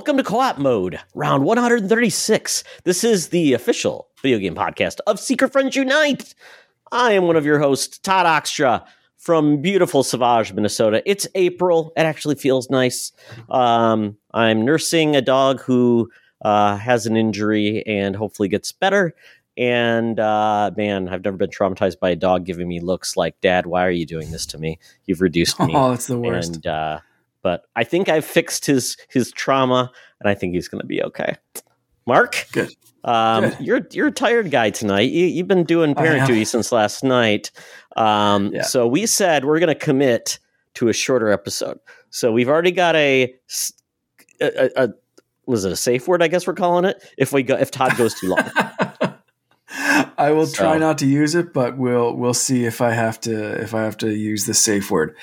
Welcome to Co-op Mode, round 136. This is the official video game podcast of Secret Friends Unite. I am one of your hosts, Todd Oxtra, from beautiful Sauvage, Minnesota. It's April. It actually feels nice. I'm nursing a dog who has an injury and hopefully gets better. And man, I've never been traumatized by a dog giving me looks like, "Dad, why are you doing this to me? You've reduced me." Oh, it's the worst. And but I think I've fixed his trauma, and I think he's going to be okay. Mark, Good. You're a tired guy tonight. You've been doing parent duty since last night. So we said we're going to commit to a shorter episode. So we've already got a was it a safe word? I guess we're calling it. If Todd goes too long. I will try not to use it, but we'll see if I have to use the safe word.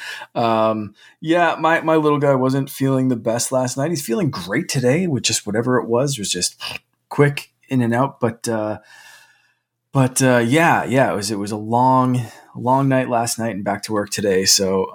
My little guy wasn't feeling the best last night. He's feeling great today with just whatever it was just quick in and out. But it was a long night last night and back to work today. So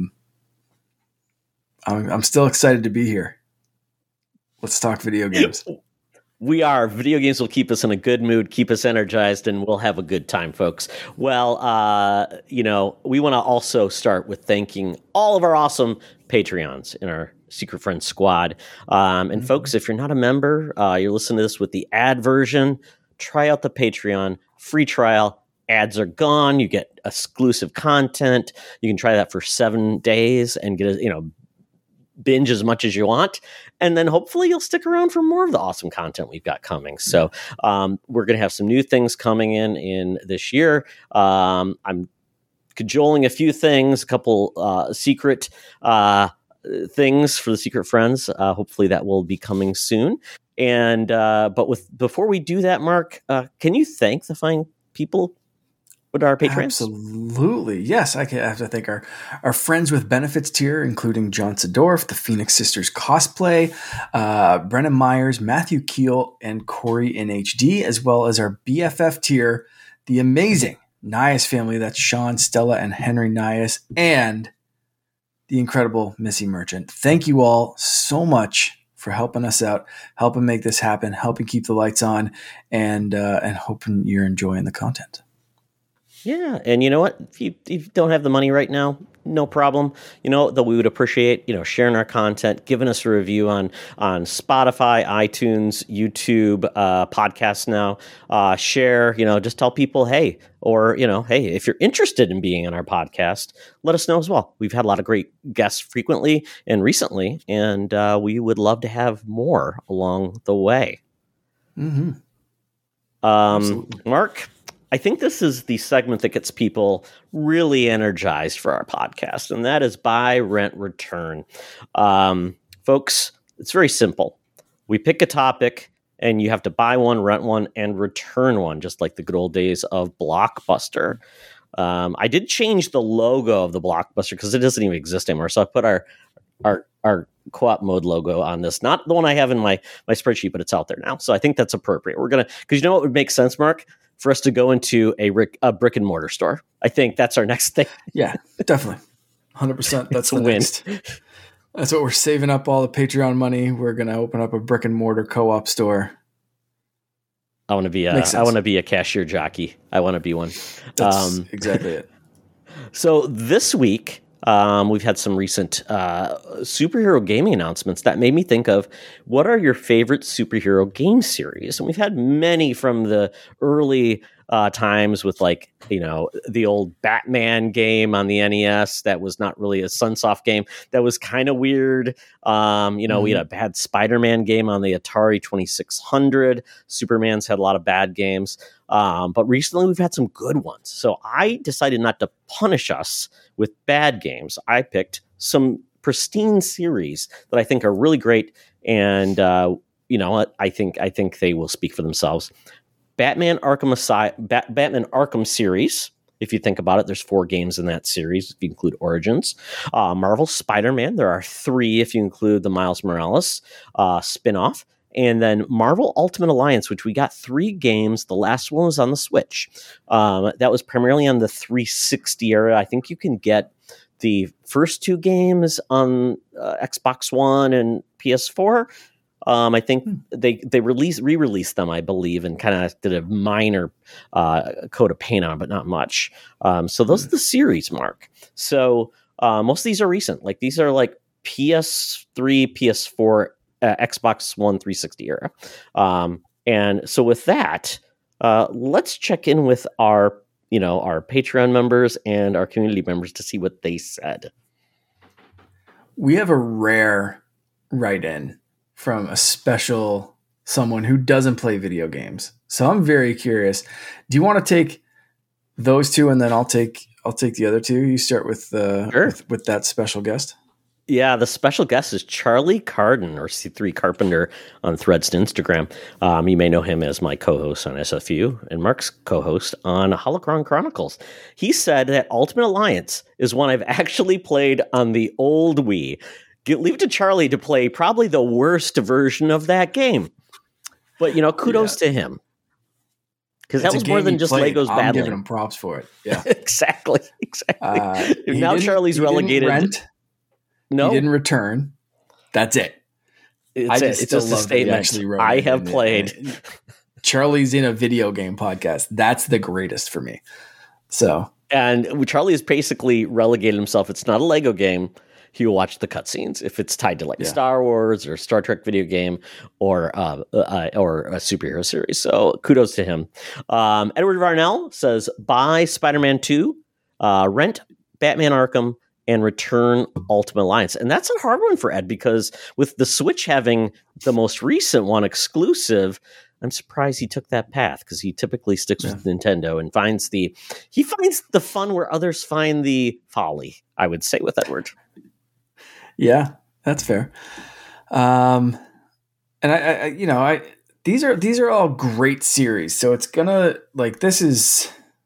I'm still excited to be here. Let's talk video games. We are. Video games will keep us in a good mood, keep us energized, and we'll have a good time, folks. Well, we want to also start with thanking all of our awesome Patreons in our Secret Friends squad. And folks, if you're not a member, you're listening to this with the ad version, try out the Patreon free trial. Ads are gone. You get exclusive content. You can try that for 7 days and get binge as much as you want, and then hopefully you'll stick around for more of the awesome content we've got coming. So we're going to have some new things coming in this year. I'm cajoling a few things, a couple secret things for the Secret Friends. Hopefully that will be coming soon. And before we do that, Mark, can you thank the fine people with our patrons? Absolutely. Yes, I have to thank our Friends with Benefits tier, including John Sedorf, the Phoenix Sisters Cosplay, Brennan Myers, Matthew Keel, and Corey in HD, as well as our BFF tier, the amazing Nias family. That's Sean, Stella, and Henry Nias, and the incredible Missy Merchant. Thank you all so much for helping us out, helping make this happen, helping keep the lights on, and hoping you're enjoying the content. Yeah, and you know what? If you don't have the money right now, no problem. That we would appreciate, sharing our content, giving us a review on Spotify, iTunes, YouTube, podcasts now. Share, just tell people, hey, or, hey, if you're interested in being on our podcast, let us know as well. We've had a lot of great guests frequently and recently, and we would love to have more along the way. Mm-hmm. Mark, I think this is the segment that gets people really energized for our podcast, and that is buy, rent, return. Folks, it's very simple. We pick a topic, and you have to buy one, rent one, and return one, just like the good old days of Blockbuster. I did change the logo of the Blockbuster because it doesn't even exist anymore, so I put our Co-op Mode logo on this. Not the one I have in my spreadsheet, but it's out there now. So I think that's appropriate. We're going to, because you know what would make sense, Mark? For us to go into a brick and mortar store. I think that's our next thing. Yeah, definitely. 100%. That's the next. That's what we're saving up all the Patreon money. We're going to open up a brick and mortar co-op store. I want to be a cashier jockey. I want to be one. That's exactly it. So this week, we've had some recent superhero gaming announcements that made me think of what are your favorite superhero game series? And we've had many from the early times with the old Batman game on the NES that was not really a Sunsoft game. That was kind of weird. We had a bad Spider-Man game on the Atari 2600. Superman's had a lot of bad games. But recently we've had some good ones. So I decided not to punish us with bad games. I picked some pristine series that I think are really great. And, I think they will speak for themselves. Batman Arkham series. If you think about it, there's 4 games in that series, if you include Origins. Marvel Spider-Man, there are 3 if you include the Miles Morales spinoff. And then Marvel Ultimate Alliance, which we got 3 games. The last one was on the Switch. That was primarily on the 360 era. I think you can get the first 2 games on Xbox One and PS4. I think they re-released them, I believe, and kind of did a minor coat of paint on, but not much. So those are the series, Mark. So most of these are recent. Like these are like PS3, PS4, Xbox One, 360 era. And so with that, let's check in with our Patreon members and our community members to see what they said. We have a rare write-in from a special someone who doesn't play video games. So I'm very curious. Do you want to take those two and then I'll take the other two? You start with Sure. with that special guest. Yeah, the special guest is Charlie Carden, or C3 Carpenter on Threads and Instagram. You may know him as my co-host on SFU and Mark's co-host on Holocron Chronicles. He said that Ultimate Alliance is one I've actually played on the old Wii. Leave it to Charlie to play probably the worst version of that game. But, kudos to him. Because that was more than just Legos battling. I'm giving him props for it. Yeah, exactly. Now Charlie's relegated. No, he didn't return. That's it. It's just a statement. I have played. Charlie's in a video game podcast. That's the greatest for me. So, and Charlie has basically relegated himself. It's not a Lego game. He will watch the cutscenes if it's tied to Star Wars or Star Trek video game or a superhero series. So kudos to him. Edward Varnell says, buy Spider-Man 2, rent Batman Arkham, and return Ultimate Alliance. And that's a hard one for Ed because with the Switch having the most recent one exclusive, I'm surprised he took that path because he typically sticks with Nintendo and finds the fun where others find the folly, I would say, with Edward. Yeah, that's fair. And these are all great series. So it's gonna this is,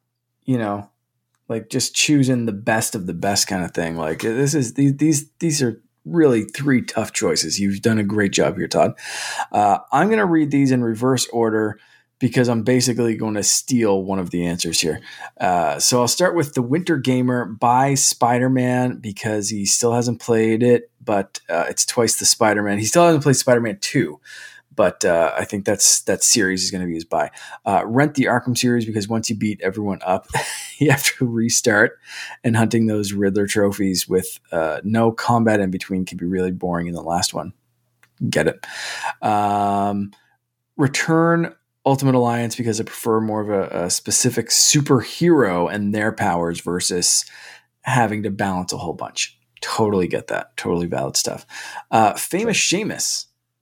just choosing the best of the best kind of thing. Like these are really three tough choices. You've done a great job here, Todd. I'm going to read these in reverse order because I'm basically going to steal one of the answers here. So I'll start with The Winter Gamer by Spider-Man because he still hasn't played it, but it's twice the Spider-Man. He still hasn't played Spider-Man 2. But I think that series is going to be his buy. Rent the Arkham series because once you beat everyone up, you have to restart. And hunting those Riddler trophies with no combat in between can be really boring in the last one. Get it. Return Ultimate Alliance because I prefer more of a specific superhero and their powers versus having to balance a whole bunch. Totally get that. Totally valid stuff. Famous Seamus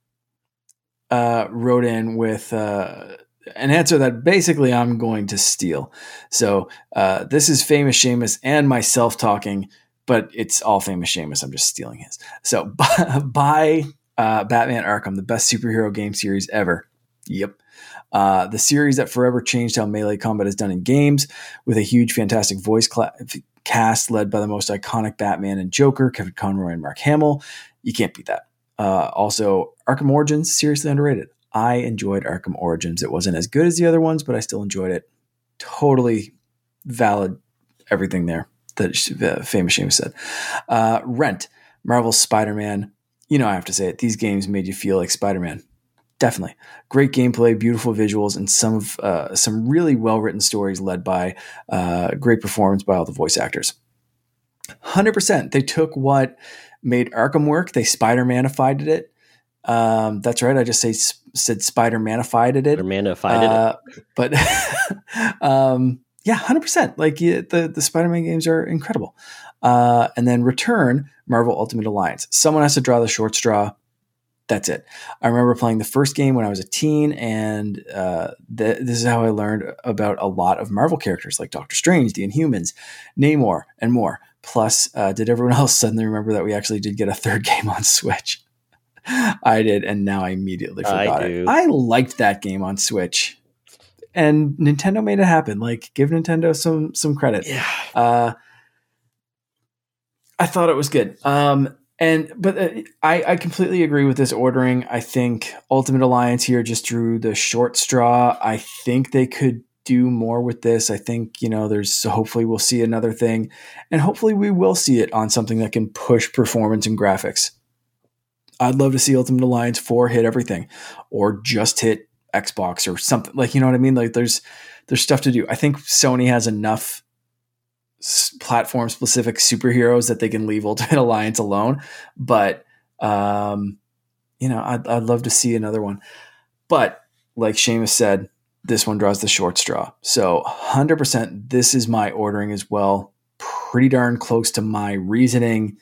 wrote in with an answer that basically I'm going to steal. So this is Famous Seamus and myself talking, but it's all Famous Seamus. I'm just stealing his. So buy Batman Arkham, the best superhero game series ever. Yep. The series that forever changed how melee combat is done in games with a huge, fantastic voice cast led by the most iconic Batman and Joker, Kevin Conroy and Mark Hamill. You can't beat that. Also, Arkham Origins, seriously underrated. I enjoyed Arkham Origins. It wasn't as good as the other ones, but I still enjoyed it. Totally valid everything there that Famous Seamus said. Rent, Marvel's Spider-Man. I have to say it. These games made you feel like Spider-Man. Definitely. Great gameplay, beautiful visuals, and some really well-written stories led by great performance by all the voice actors. 100%. They took what made Arkham work. They Spider-Manified it. That's right. I just said Spider-Manified it. Spider-Manified it. But yeah, 100%. Like the Spider-Man games are incredible. And then Return, Marvel Ultimate Alliance. Someone has to draw the short straw. That's it. I remember playing the first game when I was a teen, and this is how I learned about a lot of Marvel characters like Doctor Strange, the Inhumans, Namor, and more. Plus, did everyone else suddenly remember that we actually did get a third game on Switch? I did, and now I immediately forgot it. I liked that game on Switch, and Nintendo made it happen. Like, give Nintendo some credit. Yeah. I thought it was good. But I completely agree with this ordering. I think Ultimate Alliance here just drew the short straw. I think they could do more with this. I think, hopefully we'll see another thing, and hopefully we will see it on something that can push performance and graphics. I'd love to see Ultimate Alliance 4 hit everything, or just hit Xbox or something. Like, you know what I mean? Like, there's stuff to do. I think Sony has enough platform specific superheroes that they can leave Ultimate Alliance alone. But I'd love to see another one. But like Seamus said, this one draws the short straw. So 100%, this is my ordering as well. Pretty darn close to my reasoning.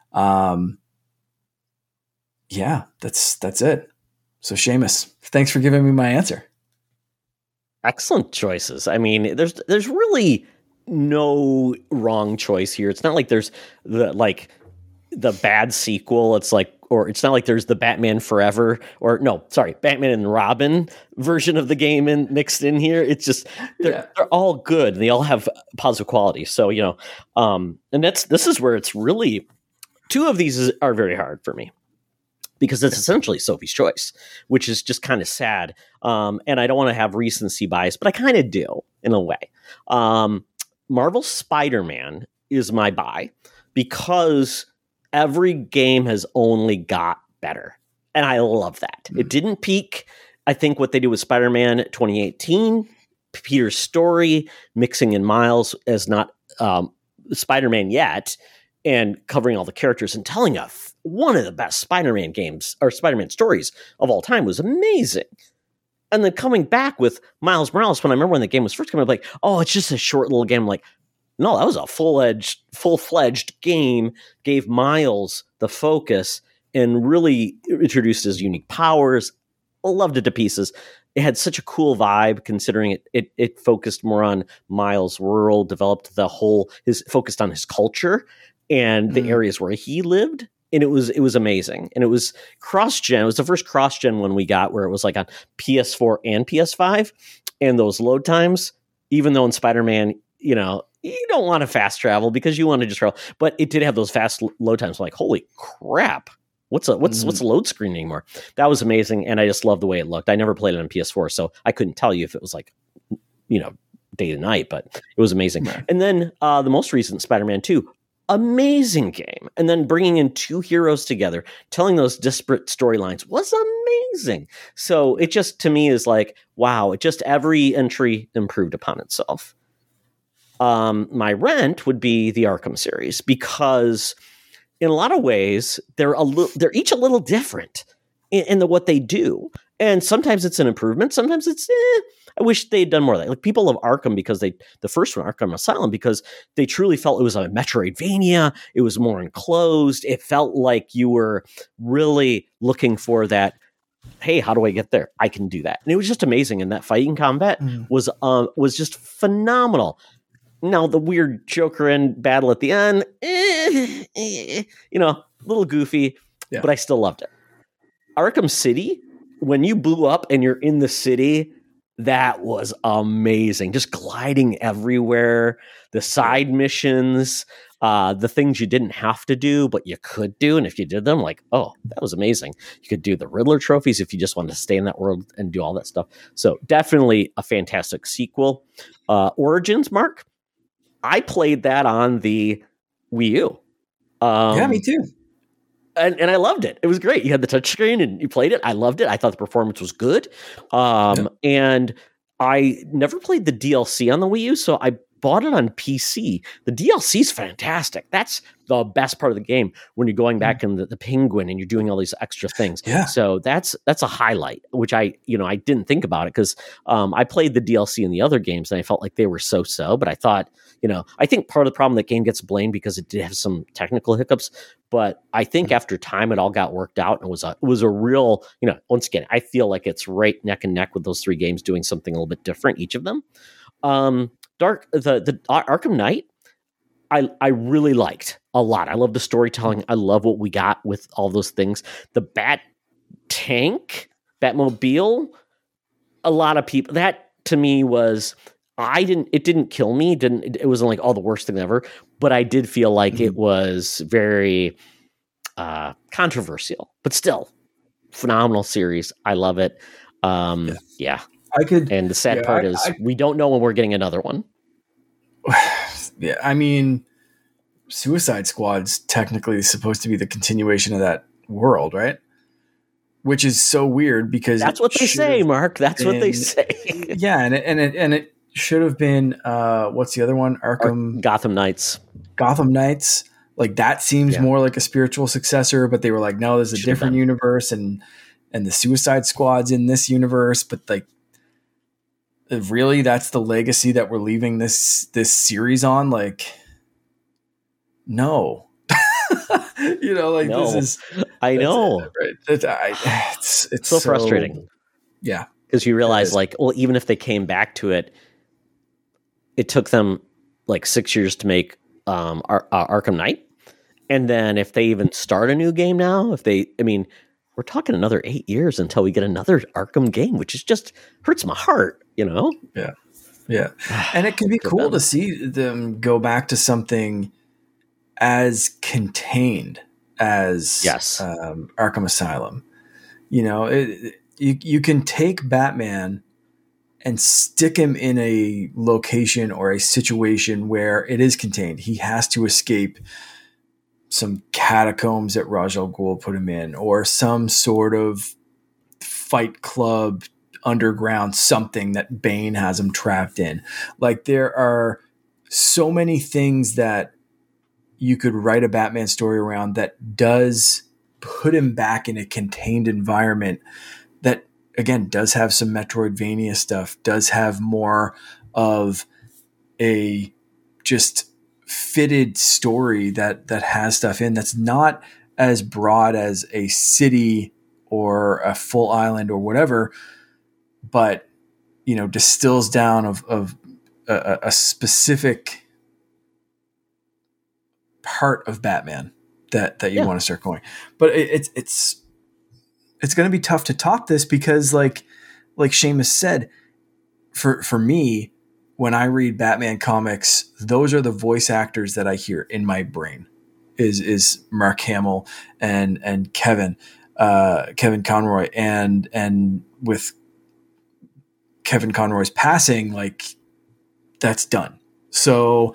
Yeah, that's it. So Seamus, thanks for giving me my answer. Excellent choices. I mean, there's really no wrong choice here. It's not like there's the bad sequel. It's like, or it's not like there's the Batman Forever Batman and Robin version of the game mixed in here. It's just they're all good and they all have positive quality. So and this is where it's really, two of these are very hard for me, because it's essentially Sophie's Choice, which is just kind of sad. And I don't want to have recency bias, but I kind of do in a way. Marvel Spider-Man is my buy, because every game has only got better. And I love that. It didn't peak. I think what they did with Spider-Man 2018, Peter's story, mixing in Miles as not Spider-Man yet, and covering all the characters and telling one of the best Spider-Man games or Spider-Man stories of all time was amazing. And then coming back with Miles Morales, when I remember when the game was first coming up, like, oh, it's just a short little game. I'm like, no, that was a full-fledged game, gave Miles the focus and really introduced his unique powers. I loved it to pieces. It had such a cool vibe, considering it focused more on Miles' world, developed focused on his culture and the areas where he lived. And it was amazing. And it was cross-gen. It was the first cross-gen one we got, where it was like on PS4 and PS5. And those load times, even though in Spider-Man, you don't want to fast travel because you want to just travel, but it did have those fast load times. Like, holy crap. What's a load screen anymore? That was amazing. And I just love the way it looked. I never played it on PS4, so I couldn't tell you if it was like, day to night, but it was amazing. Right. And then the most recent Spider-Man 2, amazing game. And then bringing in two heroes together, telling those disparate storylines was amazing. So it just, to me, is like, wow, every entry improved upon itself. My rent would be the Arkham series, because in a lot of ways they're each a little different in what they do, and sometimes it's an improvement, sometimes it's I wish they'd done more of that. Like, people love Arkham because the first one, Arkham Asylum, because they truly felt it was a Metroidvania. It was more enclosed. It felt like you were really looking for that. Hey, how do I get there? I can do that, and it was just amazing. And that fighting combat was just phenomenal. Now, the weird Joker and battle at the end, a little goofy, but I still loved it. Arkham City, when you blew up and you're in the city, that was amazing. Just gliding everywhere, the side missions, the things you didn't have to do, but you could do. And if you did them, like, oh, that was amazing. You could do the Riddler trophies if you just wanted to stay in that world and do all that stuff. So definitely a fantastic sequel. Origins, Mark? I played that on the Wii U. Yeah, me too. And I loved it. It was great. You had the touchscreen and you played it. I loved it. I thought the performance was good. And I never played the DLC on the Wii U, so I bought it on PC. The DLC is fantastic. That's the best part of the game, when you're going back in the Penguin and you're doing all these extra things. Yeah. So that's a highlight, which I didn't think about it, because I played the DLC in the other games and I felt like they were so, but I thought, I think part of the problem, that game gets blamed because it did have some technical hiccups, but I think after time it all got worked out, and it was a real, once again, I feel like it's right neck and neck with those three games doing something a little bit different, each of them. The Arkham Knight, I really liked a lot. I love the storytelling. I love what we got with all those things. The Batmobile, a lot of people, that to me was, it didn't kill me. It wasn't like, the worst thing ever, but I did feel like it was very controversial, but still phenomenal series. I love it. Yeah. And the sad part is we don't know when we're getting another one. Yeah, I mean, Suicide Squad's technically supposed to be the continuation of that world, right? which is so weird because that's what they say, Mark. That's what they say. Yeah, and it should have been what's the other one? Gotham Knights. Gotham Knights. Like that seems more like a spiritual successor, but they were like, no, there's a different universe, and the Suicide Squad's in this universe, but like, really, that's the legacy that we're leaving this series on? Like, no. No. This is. I know. It's so frustrating. Yeah, because you realize, like, well, even if they came back to it, it took them like 6 years to make Arkham Knight. And then if they even start a new game now, we're talking another 8 years until we get another Arkham game, which is just hurts my heart, Yeah. Yeah. And it can be cool to see them go back to something as contained as Arkham Asylum. You can take Batman and stick him in a location or a situation where it is contained. He has to escape some catacombs that Ra's al Ghul put him in, or some sort of fight club underground something that Bane has him trapped in. Like, there are so many things that you could write a Batman story around that does put him back in a contained environment that, again, does have some Metroidvania stuff, does have more of a just fitted story that has stuff in that's not as broad as a city or a full island or whatever, but distills down of a specific part of Batman that you want to start going. But it's going to be tough to top this because like Seamus said, for me, when I read Batman comics, those are the voice actors that I hear in my brain is Mark Hamill and Kevin Conroy. And with Kevin Conroy's passing, like, that's done. So,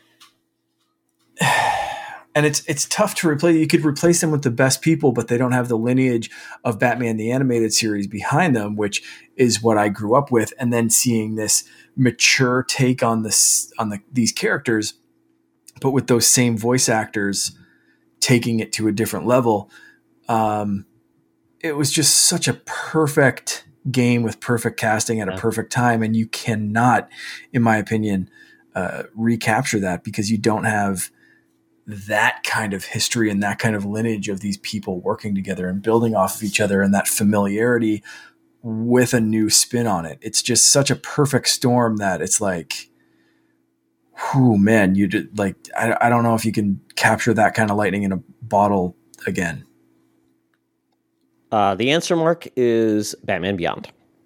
and it's tough to replace. You could replace them with the best people, but they don't have the lineage of Batman the Animated Series behind them, which is what I grew up with. And then seeing this mature take on these characters, but with those same voice actors taking it to a different level. It was just such a perfect game with perfect casting at a perfect time. And you cannot, in my opinion, recapture that because you don't have that kind of history and that kind of lineage of these people working together and building off of each other and that familiarity with a new spin on it. It's just such a perfect storm that it's like, whew, man, you did, like, I don't know if you can capture that kind of lightning in a bottle again. The answer, Mark, is Batman Beyond.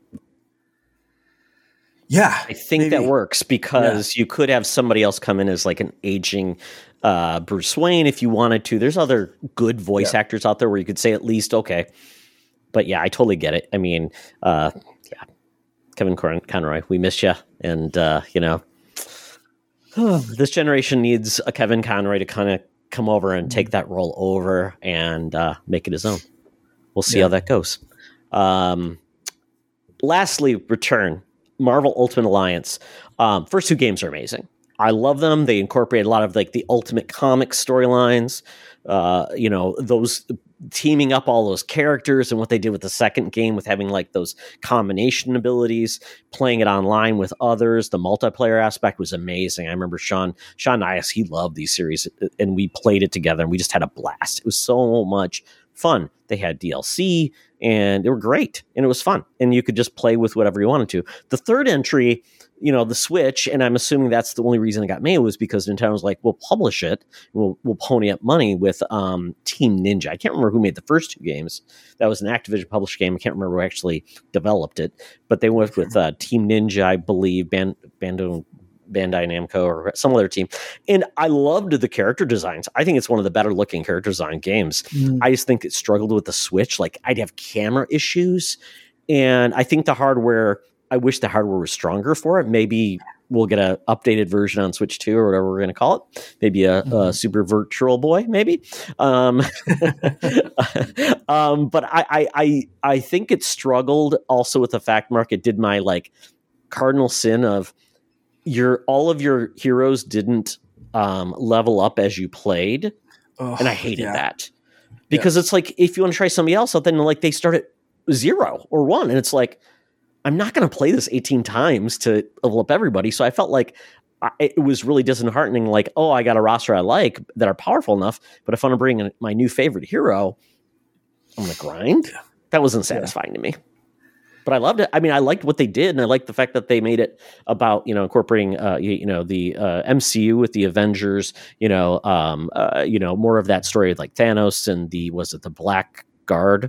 Yeah, I think that works because you could have somebody else come in as like an aging Bruce Wayne if you wanted to. There's other good voice actors out there where you could say at least, okay. But yeah, I totally get it. I mean, Kevin Conroy, we miss you. And, this generation needs a Kevin Conroy to kind of come over and take that role over and make it his own. We'll see how that goes. Lastly, Return. Marvel Ultimate Alliance. First two games are amazing. I love them. They incorporate a lot of like the Ultimate Comic storylines, those teaming up all those characters and what they did with the second game with having like those combination abilities, playing it online with others. The multiplayer aspect was amazing. I remember Sean Nias, he loved these series and we played it together and we just had a blast. It was so much fun. They had DLC and they were great and it was fun and you could just play with whatever you wanted to. The third entry, the Switch, and I'm assuming that's the only reason it got made was because Nintendo was like, we'll publish it, we'll pony up money with Team Ninja. I can't remember who made the first two games. That was an Activision published game. I can't remember who actually developed it, but they went with Team Ninja, I believe, Bandai Namco or some other team. And I loved the character designs. I think it's one of the better looking character design games. I just think it struggled with the Switch. Like I'd have camera issues. And I think I wish the hardware was stronger for it. Maybe we'll get a updated version on Switch 2 or whatever we're going to call it. Maybe a Super Virtual Boy, maybe. But I think it struggled also with the fact, Mark, it did my like cardinal sin of all of your heroes didn't level up as you played. And I hated that. Because it's like, if you want to try somebody else, then like they start at 0 or 1. And it's like, I'm not going to play this 18 times to level up everybody. So I felt like it was really disheartening. Like, oh, I got a roster I like that are powerful enough. But if I want to bring in my new favorite hero, I'm going to grind. That wasn't satisfying to me. But I loved it. I mean, I liked what they did, and I liked the fact that they made it about, incorporating, the MCU with the Avengers, more of that story like Thanos and the Black Guard?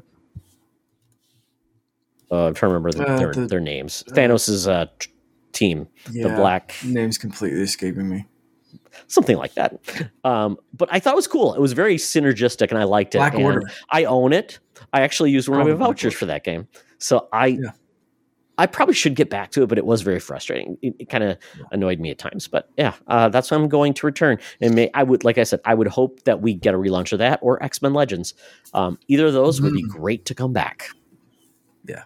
I'm trying to remember their names. Thanos' team, the Black... Name's completely escaping me. Something like that. But I thought it was cool. It was very synergistic, and I liked it. Black Order. I own it. I actually used one of my vouchers for that game. So I probably should get back to it, but it was very frustrating. It kind of annoyed me at times. But that's what I'm going to return. And I would hope that we get a relaunch of that or X-Men Legends. Either of those would be great to come back. Yeah.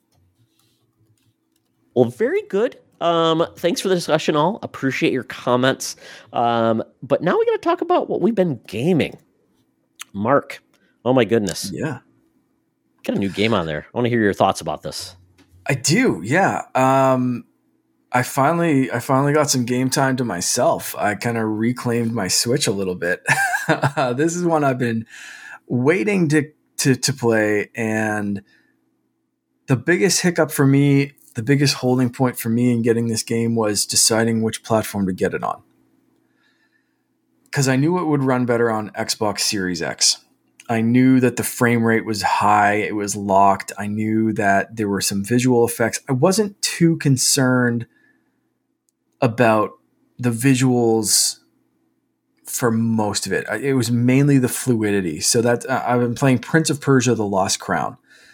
Well, very good. Thanks for the discussion, all. Appreciate your comments. But now we got to talk about what we've been gaming. Mark, oh my goodness. Yeah. Got a new game on there. I want to hear your thoughts about this. I do, yeah. I finally got some game time to myself. I kind of reclaimed my Switch a little bit. This is one I've been waiting to play, and the biggest hiccup for me, the biggest holding point for me in getting this game was deciding which platform to get it on. Because I knew it would run better on Xbox Series X. I knew that the frame rate was high. It was locked. I knew that there were some visual effects. I wasn't too concerned about the visuals for most of it. It was mainly the fluidity. So that I've been playing Prince of Persia: The Lost Crown.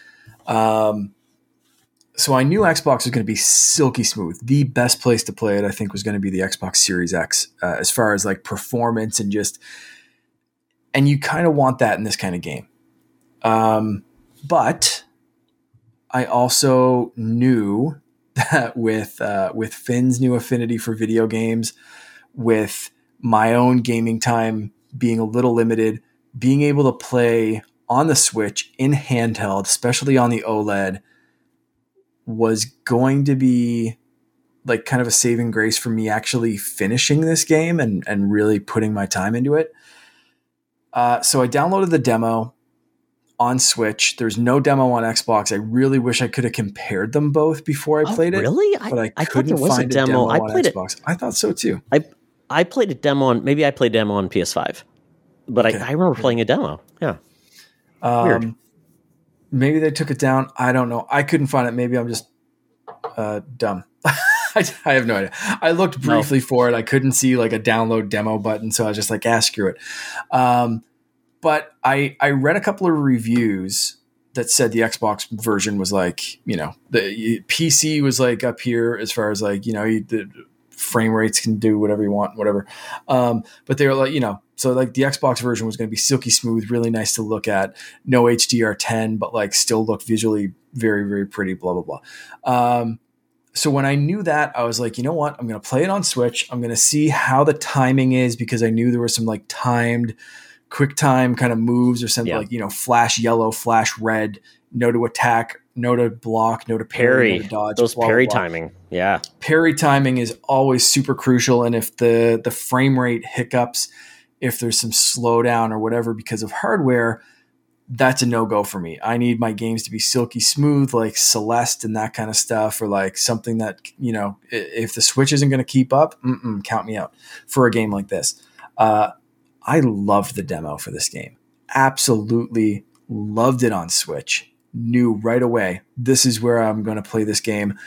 So I knew Xbox was going to be silky smooth. The best place to play it, I think, was going to be the Xbox Series X, as far as like performance and just. And you kind of want that in this kind of game. But I also knew that with Finn's new affinity for video games, with my own gaming time being a little limited, being able to play on the Switch in handheld, especially on the OLED, was going to be like kind of a saving grace for me actually finishing this game and really putting my time into it. So I downloaded the demo on Switch. There's no demo on Xbox. I really wish I could have compared them both before I played it. Really? But I couldn't find a demo on Xbox. I thought so too. I played a demo on, maybe I played demo on PS5, but okay. I remember playing a demo. Yeah. Weird. Maybe they took it down. I don't know. I couldn't find it. Maybe I'm just dumb. I have no idea. I looked briefly for it. I couldn't see like a download demo button. So I was just like, screw it. But I read a couple of reviews that said the Xbox version was like, the PC was like up here as far as like, the frame rates can do whatever you want, whatever. But they were like, so like the Xbox version was going to be silky smooth, really nice to look at, no HDR10, but like still look visually very, very pretty, blah, blah, blah. So when I knew that, I was like, you know what? I'm going to play it on Switch. I'm going to see how the timing is, because I knew there was some like timed quick time kind of moves or something like, flash yellow, flash red, no to attack, no to block, no to parry, no to dodge. Those parry timing. Yeah. Parry timing is always super crucial. And if the frame rate hiccups, if there's some slowdown or whatever because of hardware, that's a no-go for me. I need my games to be silky smooth, like Celeste and that kind of stuff, or like something that, if the Switch isn't going to keep up, count me out for a game like this. I loved the demo for this game. Absolutely loved it on Switch. Knew right away, this is where I'm going to play this game.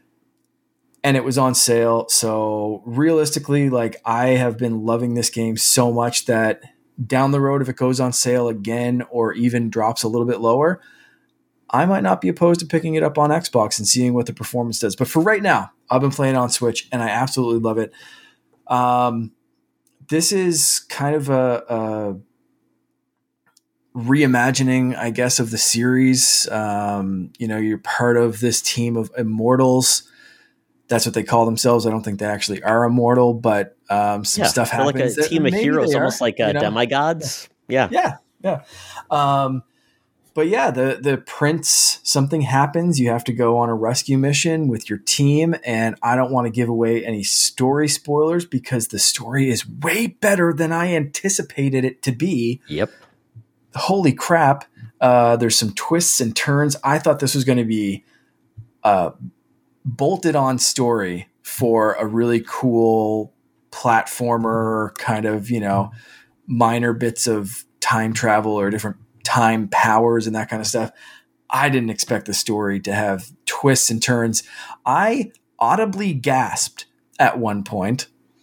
And it was on sale. So realistically, like I have been loving this game so much that down the road, if it goes on sale again or even drops a little bit lower, I might not be opposed to picking it up on Xbox and seeing what the performance does. But for right now, I've been playing on Switch and I absolutely love it. This is kind of a reimagining, I guess, of the series. You're part of this team of immortals. That's what they call themselves. I don't think they actually are immortal, but some stuff happens. Like a team of heroes, almost like demigods. Yeah. But yeah, the prince, something happens. You have to go on a rescue mission with your team. And I don't want to give away any story spoilers because the story is way better than I anticipated it to be. Yep. Holy crap. There's some twists and turns. I thought this was going to be a bolted on story for a really cool platformer kind of, minor bits of time travel or different time powers and that kind of stuff. I didn't expect the story to have twists and turns. I audibly gasped at one point,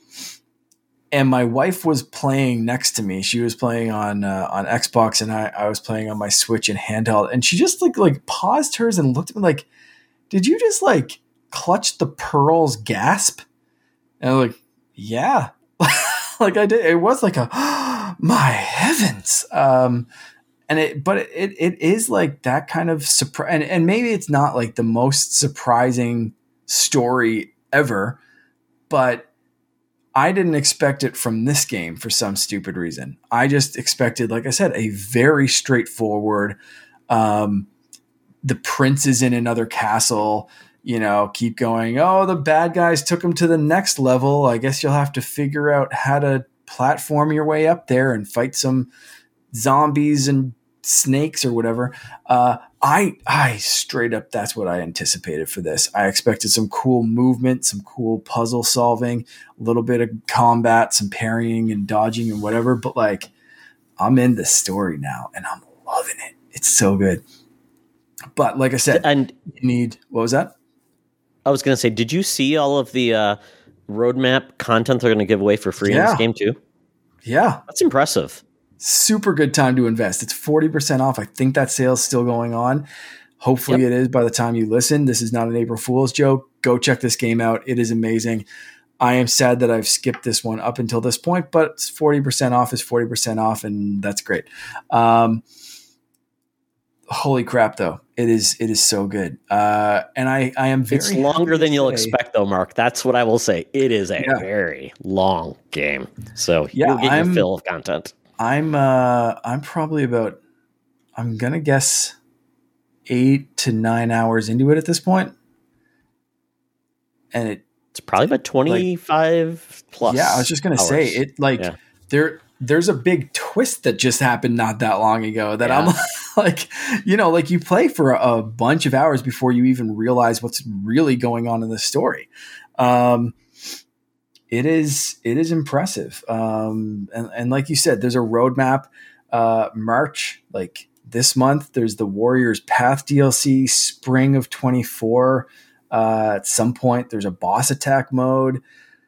and my wife was playing next to me. She was playing on Xbox, and I was playing on my Switch and handheld. And she just like paused hers and looked at me like, "Did you just like clutch the pearls gasp?" And I'm like, "Yeah." Like I did. It was like my heavens. But it is like that kind of surprise, and maybe it's not like the most surprising story ever, but I didn't expect it from this game for some stupid reason. I just expected, like I said, a very straightforward, the prince is in another castle, keep going. Oh, the bad guys took him to the next level. I guess you'll have to figure out how to platform your way up there and fight some zombies and snakes or whatever. I straight up, that's what I anticipated for this. I expected some cool movement, some cool puzzle solving, a little bit of combat, some parrying and dodging and whatever. But like, I'm in the story now and I'm loving it. It's so good. But like I said, and what was that? I was going to say, did you see all of the roadmap content they're going to give away for free in this game too? Yeah. That's impressive. Super good time to invest. It's 40% off. I think that sale's still going on. Hopefully it is by the time you listen. This is not an April Fool's joke. Go check this game out. It is amazing. I am sad that I've skipped this one up until this point, but 40% off is 40% off, and that's great. Holy crap, though. It is so good. And I am very It's longer than you'll expect, though, Mark. That's what I will say. It is a very long game. So you'll get your fill of content. I'm probably about, I'm going to guess 8 to 9 hours into it at this point. And it's probably about 25 plus. Yeah, I was just going to say it there's a big twist that just happened not that long ago that I'm like, like you play for a bunch of hours before you even realize what's really going on in the story. It is impressive. And like you said, there's a roadmap, March, like this month, there's the Warriors Path DLC, spring of 24. At some point there's a boss attack mode.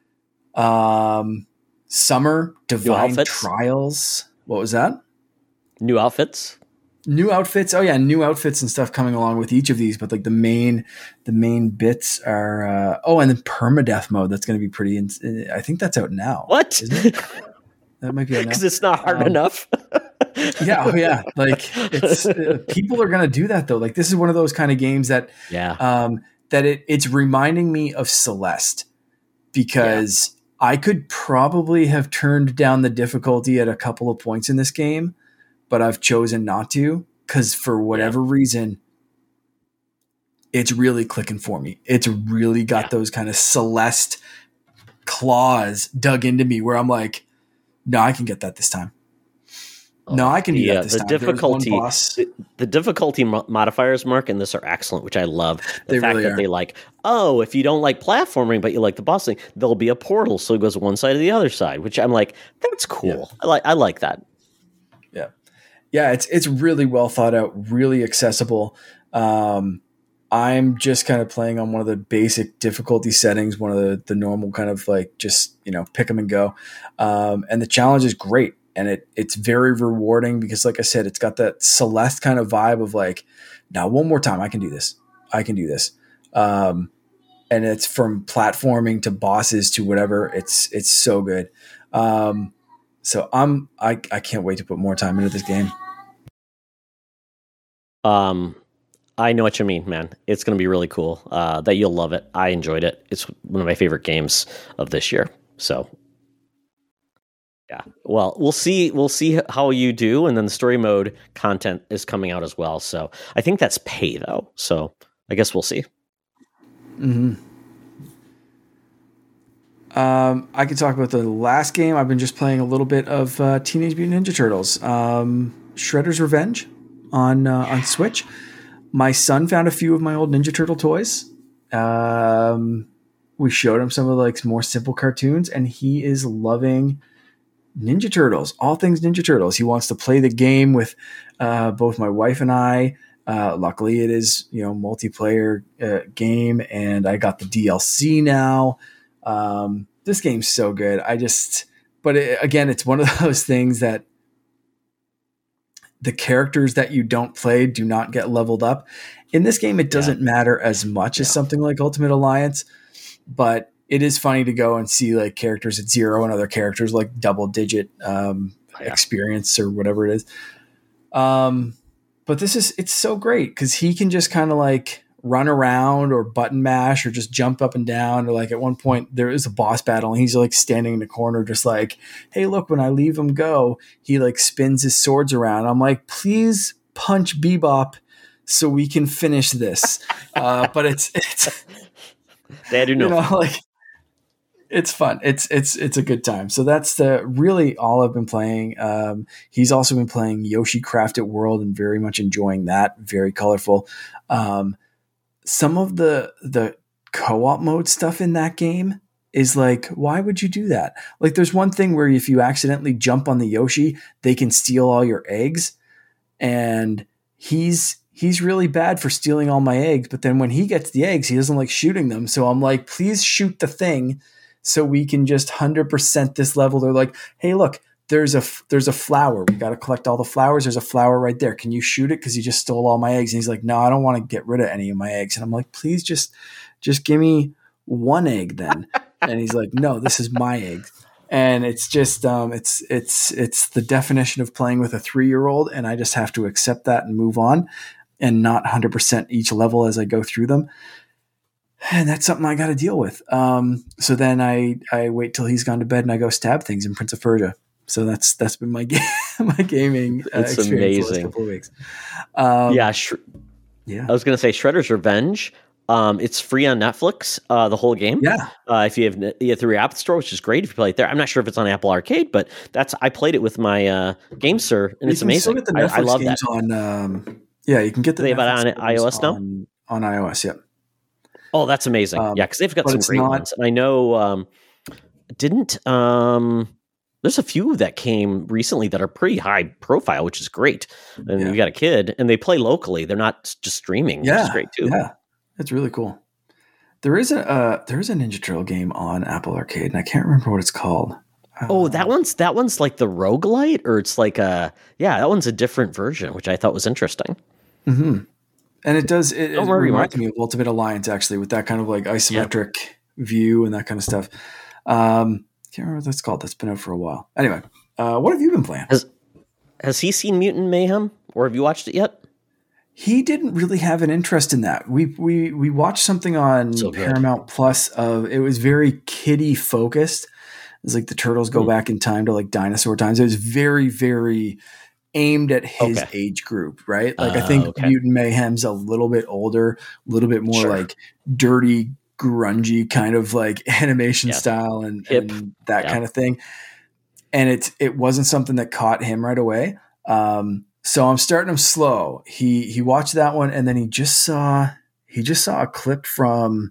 Summer Divine Trials. What was that? New outfits. Oh yeah. New outfits and stuff coming along with each of these, but like the main bits are, and then permadeath mode. That's going to be pretty, I think that's out now. What? Isn't it? That might be out now. Cause it's not hard enough. Yeah. Oh yeah. Like it's, people are going to do that though. Like this is one of those kind of games that, that it's reminding me of Celeste because I could probably have turned down the difficulty at a couple of points in this game, but I've chosen not to because for whatever reason, it's really clicking for me. It's really got those kind of Celeste claws dug into me where I'm like, no, I can get that this time. No, I can do that this time. The difficulty modifiers, Mark, in this are excellent, which I love. The fact that they like, if you don't like platforming, but you like the boss thing, there'll be a portal, so it goes one side to the other side, which I'm like, that's cool. Yeah. I like that. Yeah. Yeah, it's really well thought out, really accessible. I'm just kind of playing on one of the basic difficulty settings, one of the normal kind of like just, pick them and go. And the challenge is great. and it's very rewarding because, like I said, it's got that Celeste kind of vibe of like, now one more time, I can do this. And it's from platforming to bosses to whatever. It's so good. So I can't wait to put more time into this game. I know what you mean, man. It's going to be really cool. That you'll love it. I enjoyed it. It's one of my favorite games of this year. So, yeah. Well, we'll see. We'll see how you do, and then the story mode content is coming out as well. So, I think that's pay though. So, I guess we'll see. Mm-hmm. I can talk about the last game. I've been just playing a little bit of Teenage Mutant Ninja Turtles, Shredder's Revenge on Switch. My son found a few of my old Ninja Turtle toys. We showed him some of like more simple cartoons, and he is loving Ninja Turtles, all things Ninja Turtles. He wants to play the game with both my wife and I. Luckily, it is multiplayer game, and I got the DLC now. This game's so good. Again, it's one of those things that the characters that you don't play do not get leveled up. In this game, it doesn't matter as much as something like Ultimate Alliance, but it is funny to go and see like characters at 0 and other characters like double digit experience or whatever it is. But it's so great because he can just kind of like run around or button mash or just jump up and down. Or like at one point there is a boss battle and he's like standing in the corner just like, hey, look, when I leave him go, he like spins his swords around. I'm like, please punch Bebop so we can finish this. But it's they do know. It's fun. It's a good time. So that's really all I've been playing. He's also been playing Yoshi Crafted World and very much enjoying that. Very colorful. Some of the co-op mode stuff in that game is like, why would you do that? Like there's one thing where if you accidentally jump on the Yoshi, they can steal all your eggs. And he's really bad for stealing all my eggs. But then when he gets the eggs, he doesn't like shooting them. So I'm like, please shoot the thing so we can just 100% this level. They're like, hey, look, there's a flower. We got to collect all the flowers. There's a flower right there. Can you shoot it? Because you just stole all my eggs. And he's like, no, I don't want to get rid of any of my eggs. And I'm like, please just give me one egg then. And he's like, no, this is my egg. And it's just it's the definition of playing with a 3-year-old. And I just have to accept that and move on and not 100% each level as I go through them. And that's something I got to deal with. So then I wait till he's gone to bed and I go stab things in Prince of Persia. So that's been my gaming it's experience amazing. the last couple of weeks. I was going to say Shredder's Revenge. It's free on Netflix, the whole game. Yeah. If you have through App Store, which is great if you play it there. I'm not sure if it's on Apple Arcade, but I played it with my GameSir, and it's amazing. I love that. You can get the. They have it on iOS now. On iOS, yeah. Oh, that's amazing. Because they've got some great ones. And I know there's a few that came recently that are pretty high profile, which is great. And you got a kid, and they play locally. They're not just streaming, which is great too. Yeah, it's really cool. There is a Ninja Turtle game on Apple Arcade, and I can't remember what it's called. That one's like the roguelite, or it's like that one's a different version, which I thought was interesting. Mm-hmm. And it reminds me of Ultimate Alliance, actually, with that kind of like isometric view and that kind of stuff. Can't remember what that's called. That's been out for a while. Anyway, what have you been playing? Has he seen Mutant Mayhem, or have you watched it yet? He didn't really have an interest in that. We watched something on Paramount Plus. It was very kiddie focused. It was like the turtles go back in time to like dinosaur times. It was very, very aimed at his age group, right? Like I think Mutant Mayhem's a little bit older, a little bit more like dirty, grungy kind of like animation style and that kind of thing. And it wasn't something that caught him right away. So I'm starting him slow. He watched that one, and then he just saw a clip from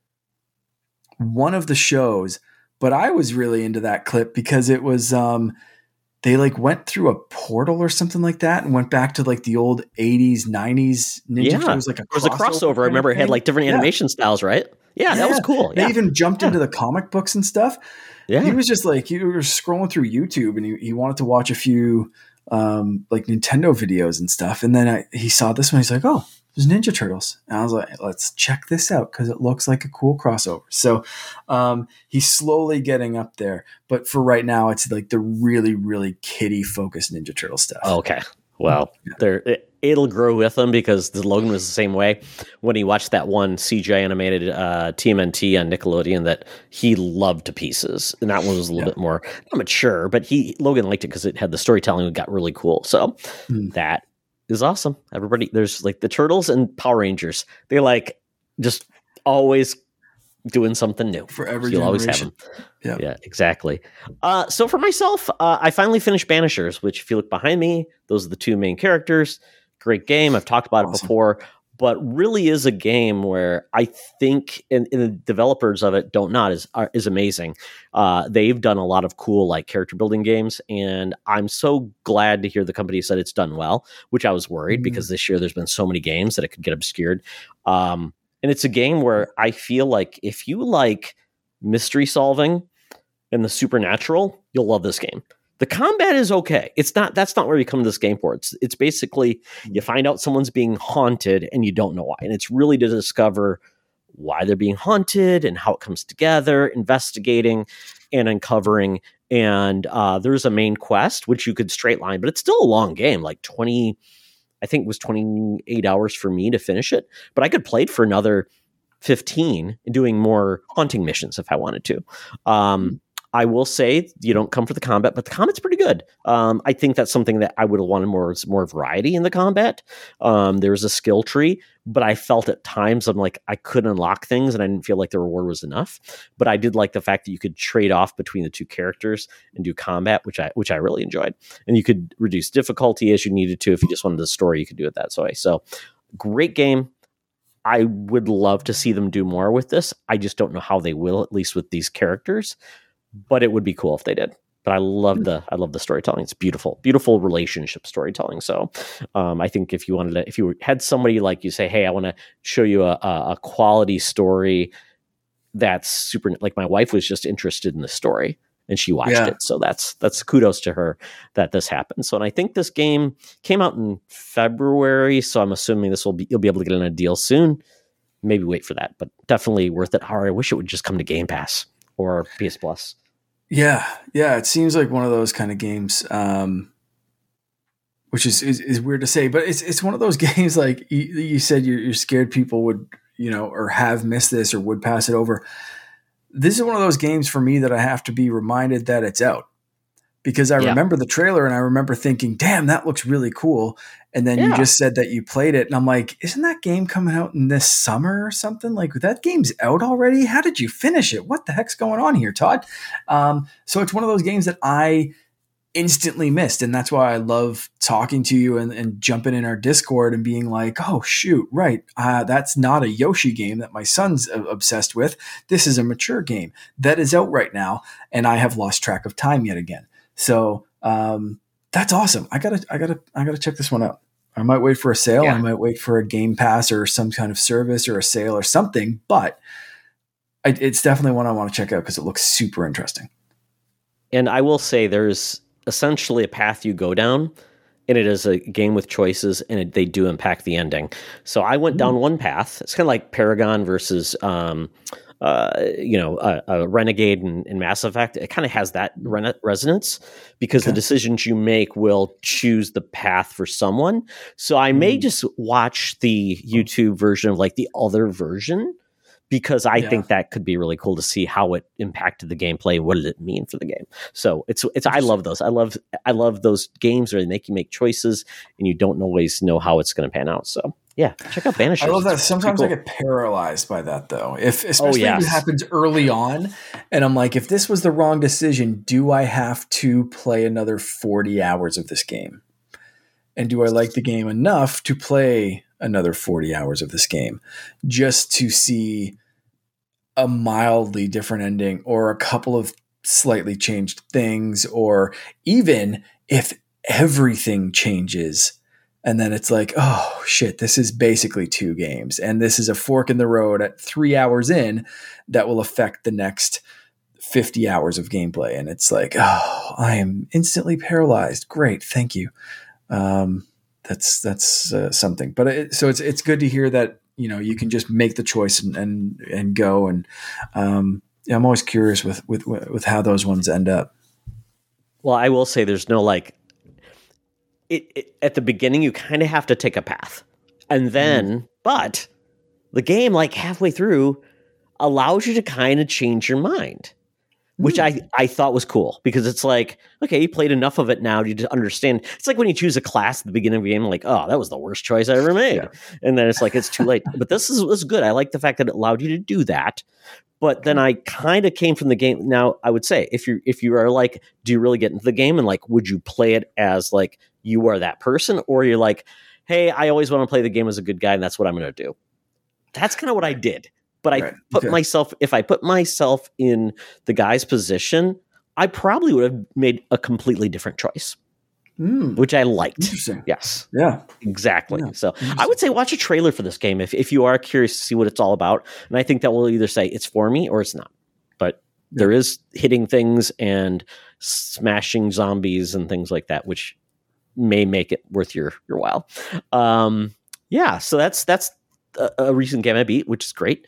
one of the shows. But I was really into that clip because it was they like went through a portal or something like that and went back to like the old 80s, 90s Ninja Turtles, like there was a crossover. I remember it had like different animation styles, right? Yeah, that was cool. They even jumped into the comic books and stuff. Yeah. He was just like, he was scrolling through YouTube and he wanted to watch a few like Nintendo videos and stuff. And then he saw this one. He's like, oh, there's Ninja Turtles. And I was like, let's check this out because it looks like a cool crossover. So he's slowly getting up there. But for right now, it's like the really, really kiddie-focused Ninja Turtle stuff. Okay. Well, it'll grow with him because the Logan was the same way. When he watched that one CGI animated TMNT on Nickelodeon that he loved to pieces. And that one was a little bit more not mature, but Logan liked it because it had the storytelling that got really cool. So that is awesome. Everybody, there's like the Turtles and Power Rangers. They like just always doing something new. For every You'll always have them. Yeah, exactly. So for myself, I finally finished Banishers, which if you look behind me, those are the two main characters. Great game. I've talked about it before, but really is a game where I think, and the developers of it don't not is amazing. They've done a lot of cool like character building games, and I'm so glad to hear the company said it's done well, which I was worried because this year there's been so many games that it could get obscured. And it's a game where I feel like if you like mystery solving and the supernatural, you'll love this game. The combat is okay. That's not where you come to this game for. It's basically you find out someone's being haunted and you don't know why. And it's really to discover why they're being haunted and how it comes together, investigating and uncovering. And there's a main quest, which you could straight line, but it's still a long game, like 20, I think it was 28 hours for me to finish it, but I could play it for another 15 doing more haunting missions if I wanted to. I will say you don't come for the combat, but the combat's pretty good. I think that's something that I would have wanted more variety in the combat. There's a skill tree, but I felt at times I'm like I couldn't unlock things and I didn't feel like the reward was enough. But I did like the fact that you could trade off between the two characters and do combat, which I really enjoyed. And you could reduce difficulty as you needed to. If you just wanted the story, you could do it that way. So great game. I would love to see them do more with this. I just don't know how they will, at least with these characters. But it would be cool if they did. But I love the storytelling. It's beautiful relationship storytelling. So I think if you had somebody like you say, hey, I want to show you a quality story that's super, like my wife was just interested in the story and she watched it. So that's kudos to her that this happened. So, and I think this game came out in February. So I'm assuming you'll be able to get in a deal soon. Maybe wait for that, but definitely worth it. Or I wish it would just come to Game Pass or PS Plus. Yeah. It seems like one of those kind of games, which is weird to say, but it's one of those games like you said you're scared people would, or have missed this or would pass it over. This is one of those games for me that I have to be reminded that it's out because I remember the trailer and I remember thinking, damn, that looks really cool. And then you just said that you played it and I'm like, isn't that game coming out in this summer or something? Like that game's out already. How did you finish it? What the heck's going on here, Todd? So it's one of those games that I instantly missed. And that's why I love talking to you and jumping in our Discord and being like, oh shoot, right. That's not a Yoshi game that my son's obsessed with. This is a mature game that is out right now. And I have lost track of time yet again. So, that's awesome. I gotta check this one out. I might wait for a sale. I might wait for a Game Pass or some kind of service or a sale or something, but it's definitely one I want to check out because it looks super interesting. And I will say there's essentially a path you go down, and it is a game with choices, and they do impact the ending. So I went down one path. It's kind of like Paragon versus a Renegade in Mass Effect. It kind of has that resonance because the decisions you make will choose the path for someone. So I may just watch the YouTube version of like the other version because I think that could be really cool to see how it impacted the gameplay. What did it mean for the game? So it's I love those. I love those games where they make you make choices and you don't always know how it's going to pan out. So yeah, check out Banishers. I love that. Sometimes I get paralyzed by that though. Especially if it happens early on and I'm like, if this was the wrong decision, do I have to play another 40 hours of this game? And do I like the game enough to play another 40 hours of this game just to see a mildly different ending or a couple of slightly changed things, or even if everything changes and then it's like, oh shit, this is basically 2 games and this is a fork in the road at 3 hours in that will affect the next 50 hours of gameplay. And it's like, oh, I am instantly paralyzed. Great. Thank you. That's something, but so it's good to hear that, you can just make the choice and go. And, I'm always curious with how those ones end up. Well, I will say there's no at the beginning, you kind of have to take a path, and then, but the game, like halfway through, allows you to kind of change your mind, which I thought was cool, because it's like, okay, you played enough of it now to understand. It's like when you choose a class at the beginning of a game, like, oh, that was the worst choice I ever made. Yeah. And then it's like, it's too late. But this is good. I like the fact that it allowed you to do that. But then I kind of came from the game. Now, I would say, if you are like, do you really get into the game? And like, would you play it as like you are that person? Or you're like, hey, I always want to play the game as a good guy, and that's what I'm going to do. That's kind of what I did. But I put myself, if I put myself in the guy's position, I probably would have made a completely different choice, which I liked. Interesting. Yes. Yeah. Exactly. Yeah. So I would say watch a trailer for this game if you are curious to see what it's all about. And I think that will either say it's for me or it's not. But there is hitting things and smashing zombies and things like that, which may make it worth your while. So that's a recent game I beat, which is great.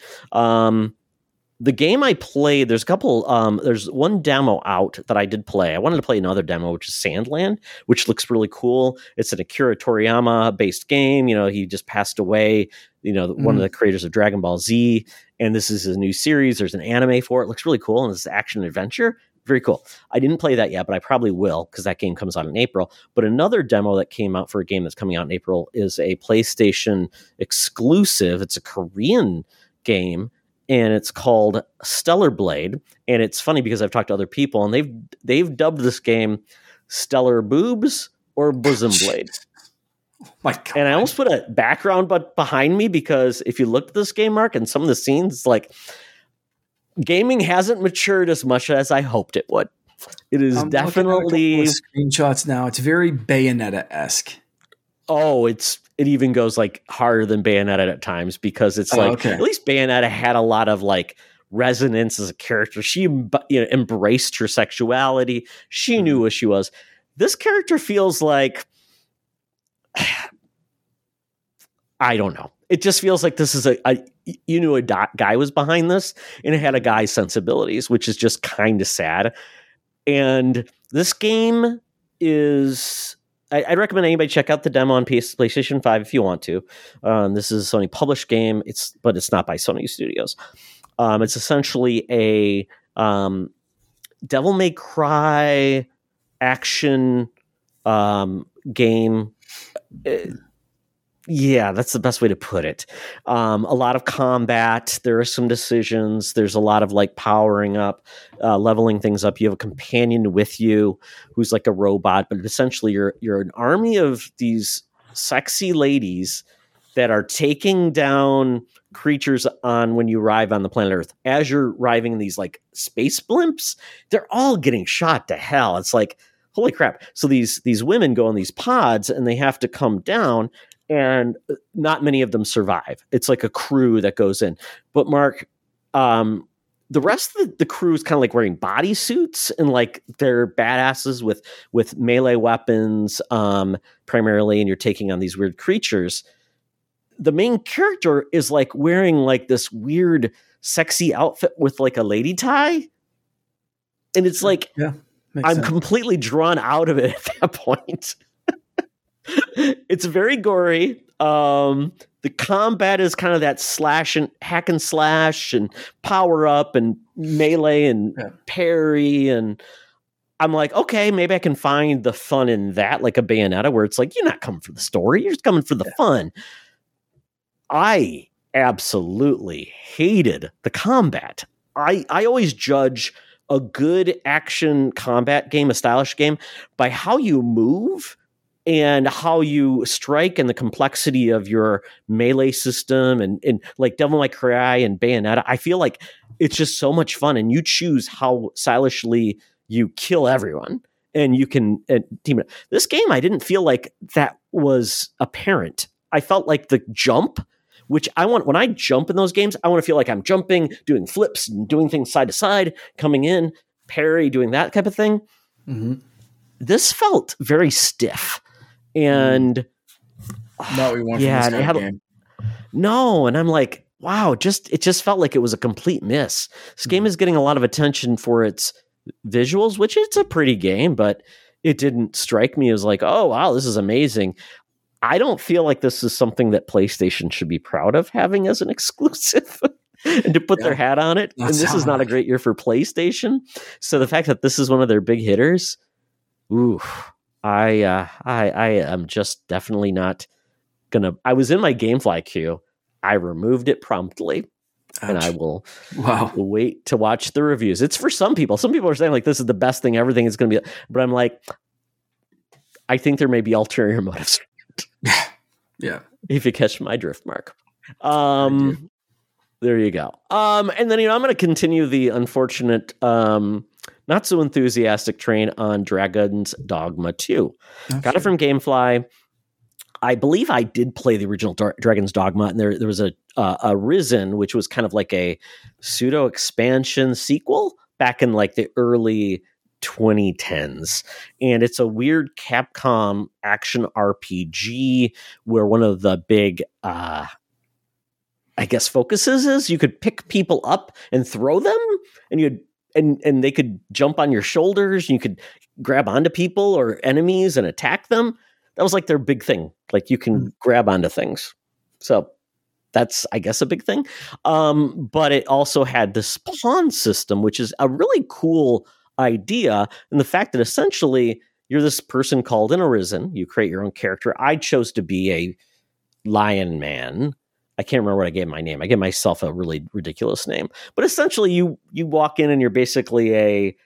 The game I played, there's a couple, there's one demo out that I did play. I wanted to play another demo, which is Sandland, which looks really cool. It's an Akira Toriyama based game. He just passed away, one of the creators of Dragon Ball Z. And this is a new series. There's an anime for it. Looks really cool. And it's action adventure. Very cool. I didn't play that yet, but I probably will, because that game comes out in April. But another demo that came out for a game that's coming out in April is a PlayStation exclusive. It's a Korean game, and it's called Stellar Blade. And it's funny because I've talked to other people, and they've dubbed this game Stellar Boobs or Bosom Blade. Oh my God. And I almost put a background behind me, because if you look at this game, Mark, and some of the scenes, it's like, gaming hasn't matured as much as I hoped it would. It is definitely screenshots now. It's very Bayonetta-esque. Oh, it even goes like harder than Bayonetta at times, because it's at least Bayonetta had a lot of like resonance as a character. She embraced her sexuality. She knew what she was. This character feels like, I don't know. It just feels like this is a guy was behind this, and it had a guy's sensibilities, which is just kind of sad. And this game is, I'd recommend anybody check out the demo on PlayStation 5 if you want to. This is a Sony published game, but it's not by Sony Studios. It's essentially a Devil May Cry action game. Yeah, that's the best way to put it. A lot of combat. There are some decisions. There's a lot of like powering up, leveling things up. You have a companion with you who's like a robot, but essentially you're an army of these sexy ladies that are taking down creatures when you arrive on the planet Earth. As you're arriving in these like space blimps, they're all getting shot to hell. It's like, holy crap. So these women go in these pods, and they have to come down, and not many of them survive. It's like a crew that goes in. But Mark, the rest of the crew is kind of like wearing bodysuits, and like they're badasses with melee weapons primarily, and you're taking on these weird creatures. The main character is like wearing like this weird sexy outfit with like a lady tie. And it's like, I'm completely drawn out of it at that point. It's very gory. The combat is kind of that slash and hack and slash and power up and melee and parry. And I'm like, okay, maybe I can find the fun in that, like a Bayonetta, where it's like, you're not coming for the story. You're just coming for the fun. I absolutely hated the combat. I always judge a good action combat game, a stylish game, by how you move and how you strike and the complexity of your melee system and like Devil May Cry and Bayonetta. I feel like it's just so much fun, and you choose how stylishly you kill everyone. and you can team it. This game, I didn't feel like that was apparent. I felt like the jump, which when I jump in those games, I want to feel like I'm jumping, doing flips and doing things side to side, coming in, parry, doing that type of thing. Mm-hmm. This felt very stiff. And not what we want from this kind of game. No, and I'm like, wow, it just felt like it was a complete miss. This game is getting a lot of attention for its visuals, which it's a pretty game, but it didn't strike me as like, oh, wow, this is amazing. I don't feel like this is something that PlayStation should be proud of having as an exclusive and to put their hat on it. And this is not a great year for PlayStation. So the fact that this is one of their big hitters, I am just definitely not gonna. I was in my GameFly queue. I removed it promptly. Ouch. And I will wait to watch the reviews. It's for some people. Some people are saying like this is the best thing. Everything is going to be, but I'm like, I think there may be ulterior motives. Yeah. If you catch my drift, Mark. There you go. And then I'm going to continue the unfortunate, not so enthusiastic train on Dragon's Dogma 2. Okay. Got it from GameFly. I believe I did play the original Dragon's Dogma, and there was a Risen, which was kind of like a pseudo expansion sequel back in like the early 2010s. And it's a weird Capcom action RPG where one of the big, I guess, focuses is you could pick people up and throw them, and and they could jump on your shoulders, and you could grab onto people or enemies and attack them. That was like their big thing. Like you can grab onto things. So that's, I guess, a big thing. But it also had this pawn system, which is a really cool idea. And the fact that essentially you're this person called an Arisen. You create your own character. I chose to be a lion man. I can't remember what I gave my name. I gave myself a really ridiculous name. But essentially you walk in and you're basically a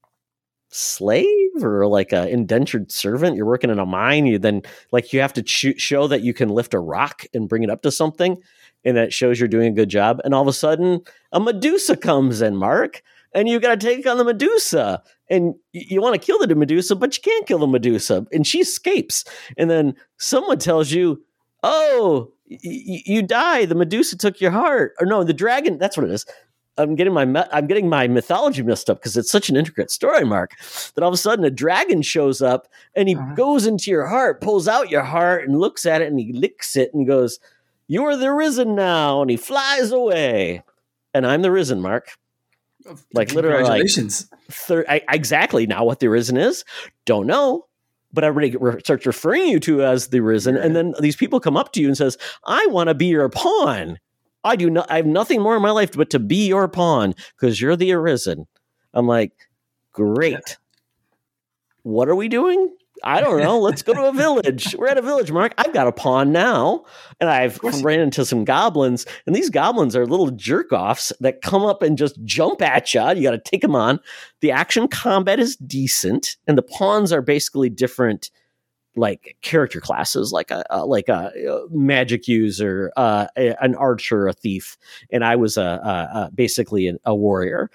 slave or like an indentured servant. You're working in a mine. You then you have to show that you can lift a rock and bring it up to something, and that shows you're doing a good job. And all of a sudden a Medusa comes in, Mark, and you got to take on the Medusa, and you want to kill the Medusa, but you can't kill the Medusa, and she escapes. And then someone tells you, oh, you die. The Medusa took your heart. Or no, the dragon. That's what it is. I'm getting my mythology messed up because it's such an intricate story, Mark, that all of a sudden a dragon shows up and he goes into your heart, pulls out your heart and looks at it and he licks it and goes, "You are the Risen now," and he flies away. And I'm the Risen, Mark. Like literally, congratulations. Exactly. Now what the Risen is, don't know. But everybody starts referring you to as the Risen, and then these people come up to you and says, "I want to be your pawn. I have nothing more in my life but to be your pawn because you're the Arisen." I'm like, great. What are we doing? I don't know. Let's go to a village. We're at a village, Mark. I've got a pawn now, and I've ran into some goblins, and these goblins are little jerk-offs that come up and just jump at you. You got to take them on. The action combat is decent, and the pawns are basically different like character classes, like a magic user, an archer, a thief, and I was basically a warrior.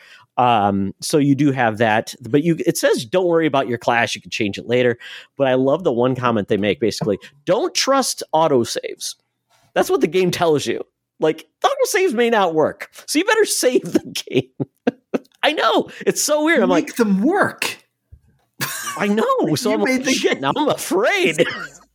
So you do have that, but it says don't worry about your class. You can change it later. But I love the one comment they make. Basically, don't trust autosaves. That's what the game tells you. Like autosaves may not work, so you better save the game. I know it's so weird. I'm make them work. I know. So I'm like, shit. Now I'm afraid.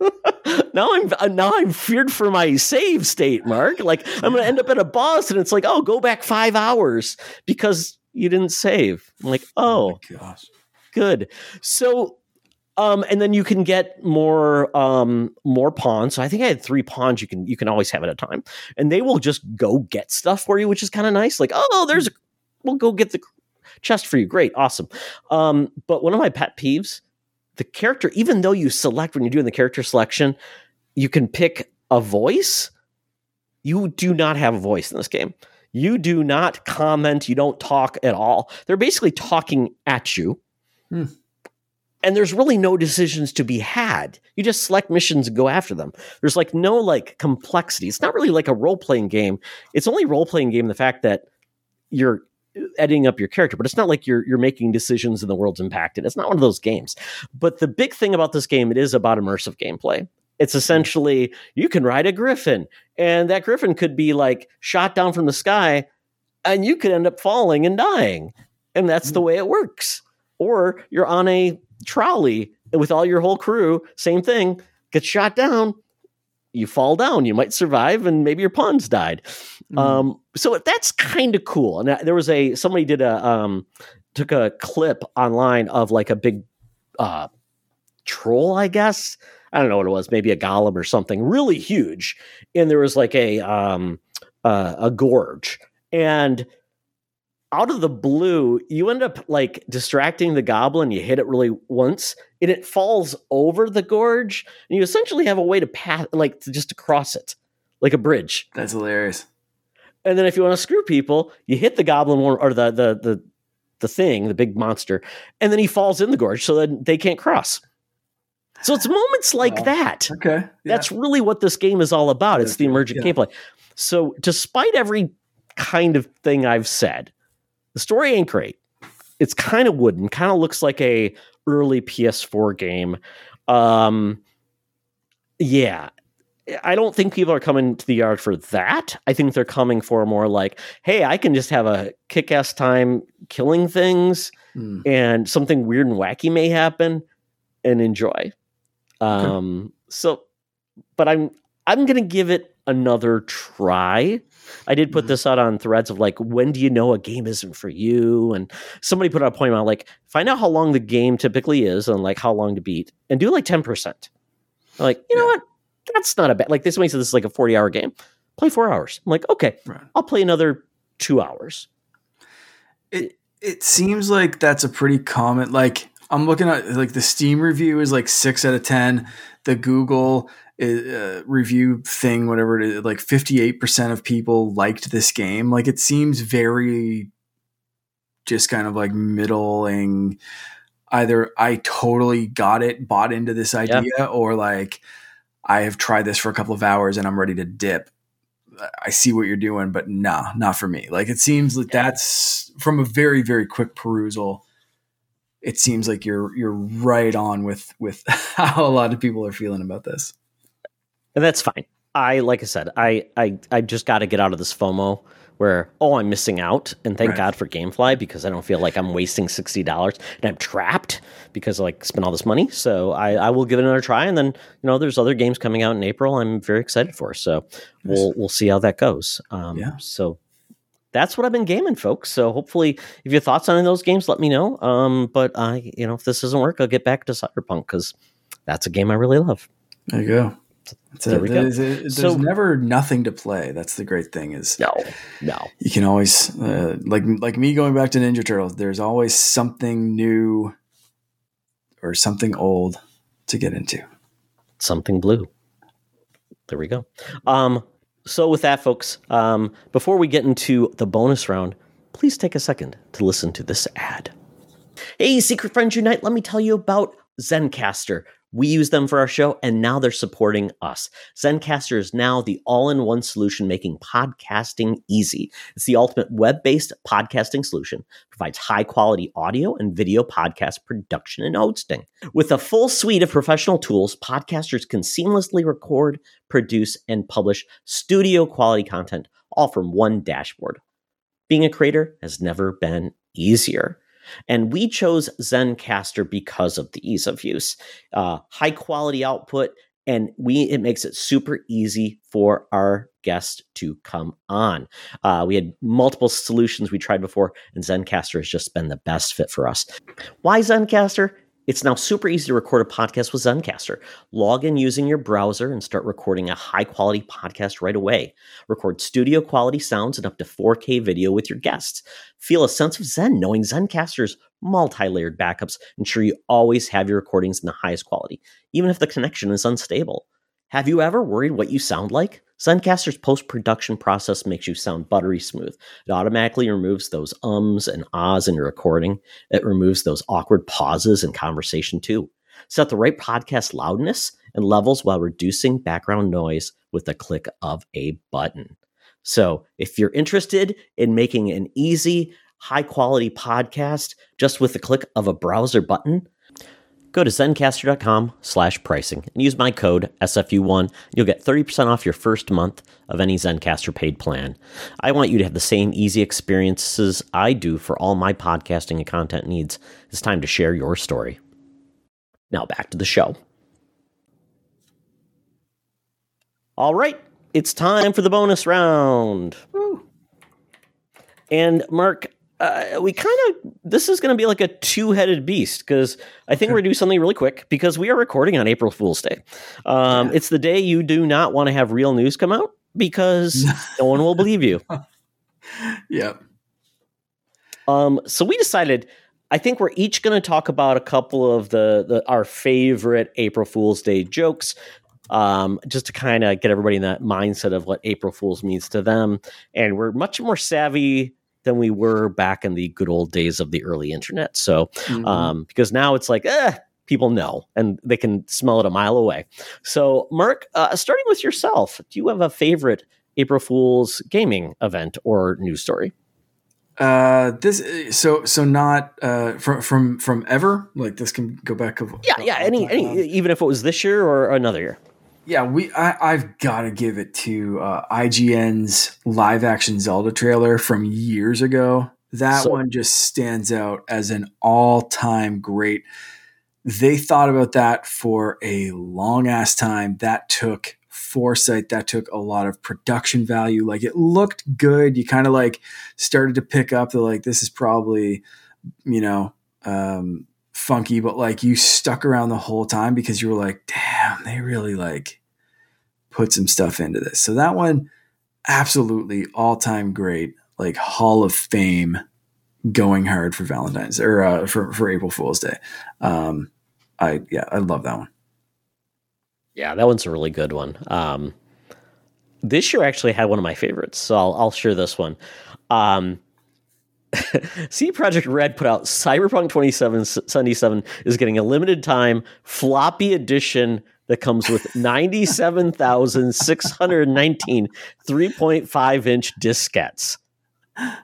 now I'm feared for my save state, Mark. Like I'm going to end up at a boss, and it's like, oh, go back 5 hours because you didn't save. I'm like, oh my gosh, good. So, and then you can get more pawns. So I think I had 3 pawns. You can always have at a time, and they will just go get stuff for you, which is kind of nice. Like, oh, we'll go get the chest for you. Great. Awesome. But one of my pet peeves, the character, even though you select when you're doing the character selection, you can pick a voice. You do not have a voice in this game. You do not comment. You don't talk at all. They're basically talking at you. And there's really no decisions to be had. You just select missions and go after them. There's like no like complexity. It's not really like a role-playing game. It's only role-playing game the fact that you're editing up your character, but it's not like you're making decisions and the world's impacted. It's not one of those games. But the big thing about this game, it is about immersive gameplay. It's essentially, you can ride a griffin, and that griffin could be like shot down from the sky, and you could end up falling and dying. And that's the way it works. Or you're on a trolley with all your whole crew, same thing, gets shot down, you fall down, you might survive, and maybe your pawns died. So that's kind of cool. And there was somebody did took a clip online of like a big troll, I guess. I don't know what it was, maybe a golem or something really huge. And there was like a gorge. And out of the blue, you end up like distracting the goblin. You hit it really once, and it falls over the gorge. And you essentially have a way to pass, like just to cross it, like a bridge. That's hilarious. And then if you want to screw people, you hit the goblin or the thing, the big monster, and then he falls in the gorge so that they can't cross. So it's moments like that. Okay. Yeah. That's really what this game is all about. It's the emergent gameplay. So despite every kind of thing I've said, the story ain't great. It's kind of wooden, kind of looks like a early PS4 game. Yeah. I don't think people are coming to the yard for that. I think they're coming for more like, hey, I can just have a kick-ass time killing things and something weird and wacky may happen and enjoy. So, but I'm going to give it another try. I did put this out on threads of like, when do you know a game isn't for you? And somebody put out a point out like, find out how long the game typically is and like how long to beat and do like 10%. Like, you know what? That's not a bad, like somebody said this is like a 40-hour game. Play 4 hours. I'm like, okay, I'll play another 2 hours. It seems like that's a pretty common, like I'm looking at like the Steam review is like 6 out of 10. The Google review thing, whatever it is, like 58% of people liked this game. Like it seems very just kind of like middling. Either I totally got it, bought into this idea, or like I have tried this for a couple of hours and I'm ready to dip. I see what you're doing, but nah, not for me. Like it seems like that's from a very, very quick perusal. It seems like you're right on with how a lot of people are feeling about this. And that's fine. Like I said, I just got to get out of this FOMO where, I'm missing out. And thank God for GameFly, because I don't feel like I'm wasting $60 and I'm trapped because I like spent all this money. So I will give it another try. And then, there's other games coming out in April I'm very excited for. So we'll see how that goes. So that's what I've been gaming, folks. So hopefully if you have thoughts on any of those games, let me know. But if this doesn't work, I'll get back to Cyberpunk because that's a game I really love. There you go. There's never nothing to play. That's the great thing is no. You can always like me going back to Ninja Turtles. There's always something new or something old to get into. Something blue. There we go. So with that, folks, before we get into the bonus round, please take a second to listen to this ad. Hey, Secret Friends Unite, let me tell you about Zencastr. We use them for our show, and now they're supporting us. Zencastr is now the all-in-one solution making podcasting easy. It's the ultimate web-based podcasting solution. Provides high-quality audio and video podcast production and hosting. With a full suite of professional tools, podcasters can seamlessly record, produce, and publish studio-quality content, all from one dashboard. Being a creator has never been easier. And we chose Zencastr because of the ease of use, high quality output, and it makes it super easy for our guests to come on. We had multiple solutions we tried before, and Zencastr has just been the best fit for us. Why Zencastr? It's now super easy to record a podcast with Zencastr. Log in using your browser and start recording a high-quality podcast right away. Record studio-quality sounds and up to 4K video with your guests. Feel a sense of zen knowing Zencastr's multi-layered backups ensure you always have your recordings in the highest quality, even if the connection is unstable. Have you ever worried what you sound like? Zencastr's post-production process makes you sound buttery smooth. It automatically removes those ums and ahs in your recording. It removes those awkward pauses in conversation too. Set the right podcast loudness and levels while reducing background noise with the click of a button. So if you're interested in making an easy, high quality podcast just with the click of a browser button? Go to zencastr.com/pricing and use my code SFU1. You'll get 30% off your first month of any Zencastr paid plan. I want you to have the same easy experiences I do for all my podcasting and content needs. It's time to share your story. Now back to the show. All right, it's time for the bonus round. Woo. And Mark, this is going to be like a two-headed beast because I think we're going to do something really quick because we are recording on April Fool's Day. It's the day you do not want to have real news come out because no one will believe you. Yep. So we decided, I think we're each going to talk about a couple of our favorite April Fool's Day jokes, just to kind of get everybody in that mindset of what April Fool's means to them. And we're much more savvy than we were back in the good old days of the early internet. So, because now it's like, people know and they can smell it a mile away. So, Mark, starting with yourself, do you have a favorite April Fool's gaming event or news story? Not from ever. Like this can go back. Any even if it was this year or another year. Yeah, I've got to give it to IGN's live action Zelda trailer from years ago. That one just stands out as an all-time great. They thought about that for a long ass time. That took foresight. That took a lot of production value. Like it looked good. You kind of like started to pick up the like this is probably, funky, but like you stuck around the whole time because you were like, damn, they really like put some stuff into this. So that one, absolutely all-time great, like Hall of Fame going hard for Valentine's or for April Fool's Day. I love that one. Yeah, that one's a really good one. This year actually had one of my favorites, so I'll share this one. CD Projekt Red put out Cyberpunk 2077 is getting a limited time floppy edition that comes with 97,619 3.5-inch diskettes. I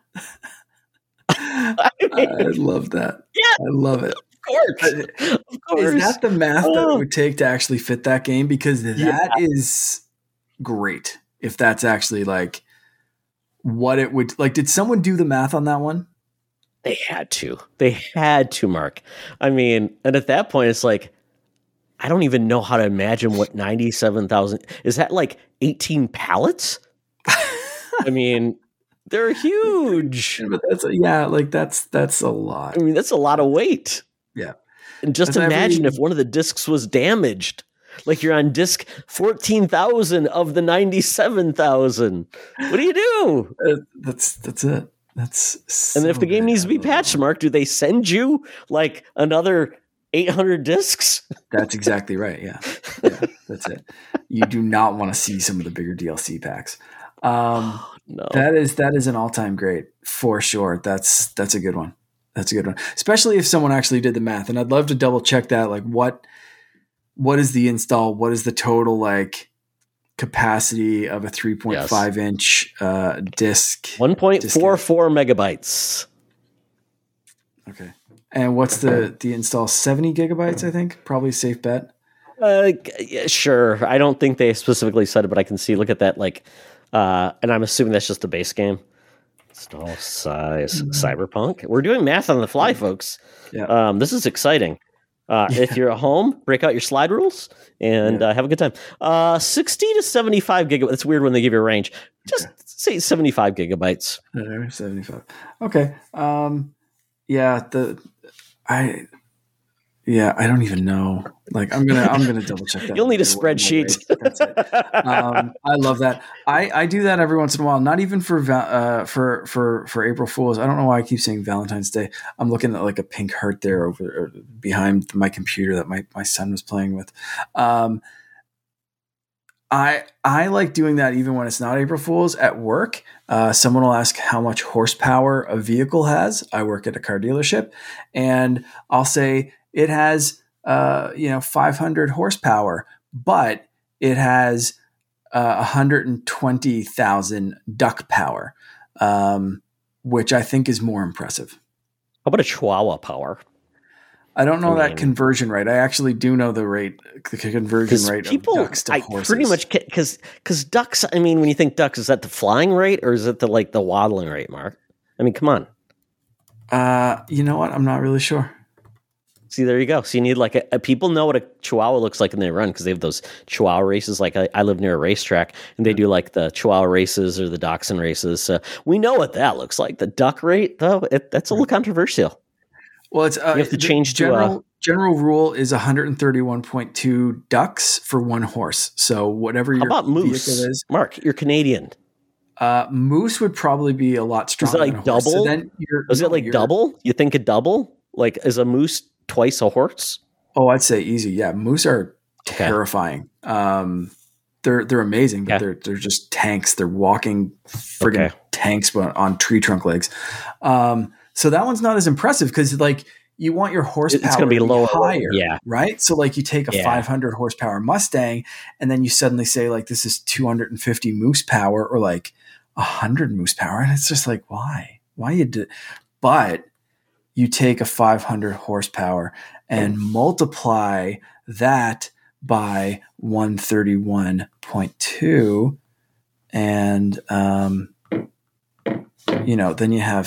love that. Yeah, I love it. Of course. Is that the math that it would take to actually fit that game? Because that is great. If that's actually like what it would like. Did someone do the math on that one? They had to, Mark. I mean, and at that point, it's like, I don't even know how to imagine what 97,000 is. That like 18 pallets? I mean, they're huge. But that's a lot. I mean, that's a lot of weight. Yeah. And just imagine if one of the discs was damaged. Like you're on disc 14,000 of the 97,000. What do you do? That's it. And if the game needs to be patched, Mark, do they send you like another 800 discs? That's exactly right. Yeah, that's it. You do not want to see some of the bigger DLC packs. No. That is an all-time great for sure. That's a good one. That's a good one, especially if someone actually did the math. And I'd love to double check that. Like, what is the install? What is the total like capacity of a 3.5 inch disc? 1.44 megabytes. Okay. And what's the install? 70 gigabytes, I think. Probably a safe bet. Yeah, sure. I don't think they specifically said it, but I can see. Look at that. Like, and I'm assuming that's just the base game. Install size Cyberpunk. We're doing math on the fly, folks. Yeah. This is exciting. If you're at home, break out your slide rules and have a good time. 60 to 75 gigabytes. It's weird when they give you a range. Just say 75 gigabytes. 75. Okay. I don't even know. Like I'm gonna double check that. You'll need a spreadsheet. That's it. I love that. I do that every once in a while. Not even for April Fools. I don't know why I keep saying Valentine's Day. I'm looking at like a pink heart there over behind my computer that my son was playing with. I like doing that even when it's not April Fools at work. Someone will ask how much horsepower a vehicle has. I work at a car dealership, and I'll say it has 500 horsepower, but it has 120,000 duck power. which I think is more impressive. How about a Chihuahua power? I don't know that conversion rate. I actually do know the conversion rate of ducks to horses. Pretty much because ducks. I mean, when you think ducks, is that the flying rate or is it the waddling rate, Mark? I mean, come on. You know what? I'm not really sure. See, there you go. So you need like people know what a Chihuahua looks like when they run because they have those Chihuahua races. Like I live near a racetrack and they do like the Chihuahua races or the Dachshund races. So we know what that looks like. The duck rate, though, that's a little controversial. Well, it's you have to change general rule is 131.2 ducks for one horse. So whatever your moose is, Mark, you're Canadian. Moose would probably be a lot stronger. Is it like double? So then is it like double? You think a double? Like is a moose twice a horse? Oh, I'd say easy. Yeah, moose are terrifying. They're amazing, but they're just tanks. They're walking friggin' tanks on tree trunk legs. So that one's not as impressive because like you want your horsepower it's going to be lower, higher, right? So like you take a 500 horsepower Mustang and then you suddenly say like this is 250 moose power or like 100 moose power, and it's just like why you do? But you take a 500 horsepower and multiply that by 131.2 and then you have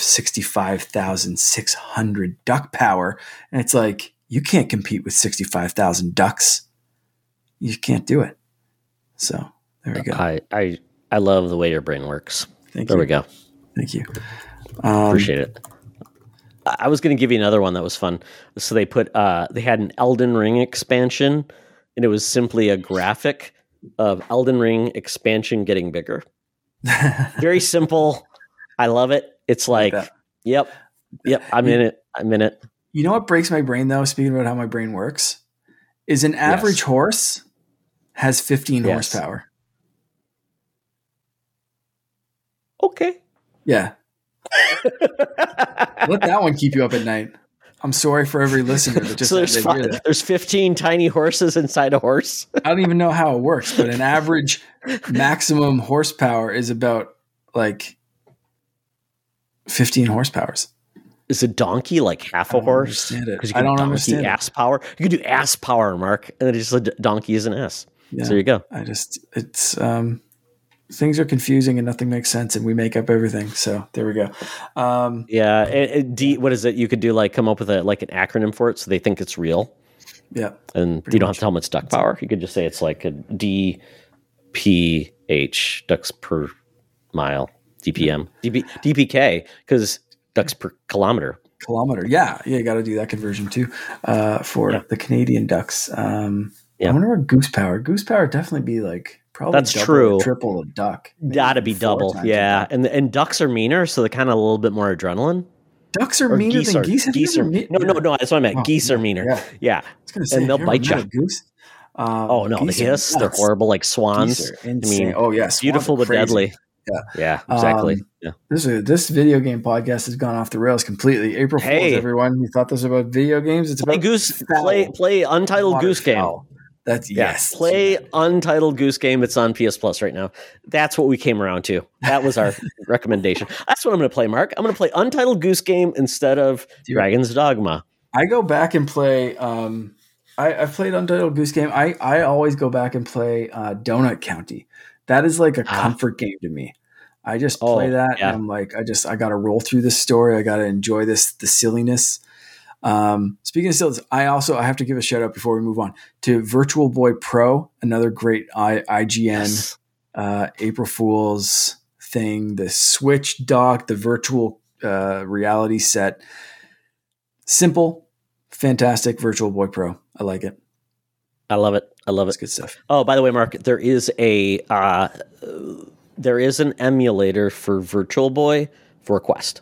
65,600 duck power. And it's like, you can't compete with 65,000 ducks. You can't do it. So there we go. I love the way your brain works. There we go. Thank you. Appreciate it. I was going to give you another one that was fun. So they had an Elden Ring expansion and it was simply a graphic of Elden Ring expansion getting bigger. Very simple. I love it. It's like, yep, I'm in it. You know what breaks my brain though, speaking about how my brain works, is an average horse has 15 horsepower. Okay. Yeah. Let that one keep you up at night. I'm sorry for every listener that just there's 15 tiny horses inside a horse. I don't even know how it works, but an average maximum horsepower is about like 15 horsepowers. Is a donkey like half a horse? Because I don't understand ass power. You could do ass power, Mark, and then just a donkey is an S. Yeah, so there you go. It's things are confusing and nothing makes sense, and we make up everything. So there we go. What is it? You could do like come up with an acronym for it, so they think it's real. Yeah, and you don't have to tell them it's duck power. You could just say it's like a DPH, ducks per mile, DPM, DPK, because ducks per kilometer. Yeah, you got to do that conversion too for the Canadian ducks. I wonder what goose power. Goose power definitely be like. Probably that's true. Triple a duck. Gotta be double. Yeah. And ducks are meaner, so they're kind of a little bit more adrenaline. Ducks are meaner than geese? No, that's what I meant. Geese are meaner. Yeah. I was gonna say, and they'll bite you. Goose? They hiss. They're horrible like swans. I mean, beautiful but deadly. Yeah, exactly. This video game podcast has gone off the rails completely. April Fools, everyone. You thought this was about video games? It's about play Untitled Goose Game. Play Untitled Goose Game. It's on PS Plus right now. That's what we came around to. That was our recommendation. That's what I'm going to play, Mark. I'm going to play Untitled Goose Game instead of Dragon's Dogma. I go back and play. I've played Untitled Goose Game. I always go back and play Donut County. That is like a comfort game to me. I just play that, and I'm like, I got to roll through this story. I got to enjoy the silliness. Speaking of silliness, I have to give a shout out before we move on to Virtual Boy Pro, another great IGN April Fool's thing. The Switch dock, the virtual reality set, simple, fantastic. Virtual Boy Pro, I like it. I love it. It's good stuff. Oh, by the way, Mark, there is an emulator for Virtual Boy for Quest.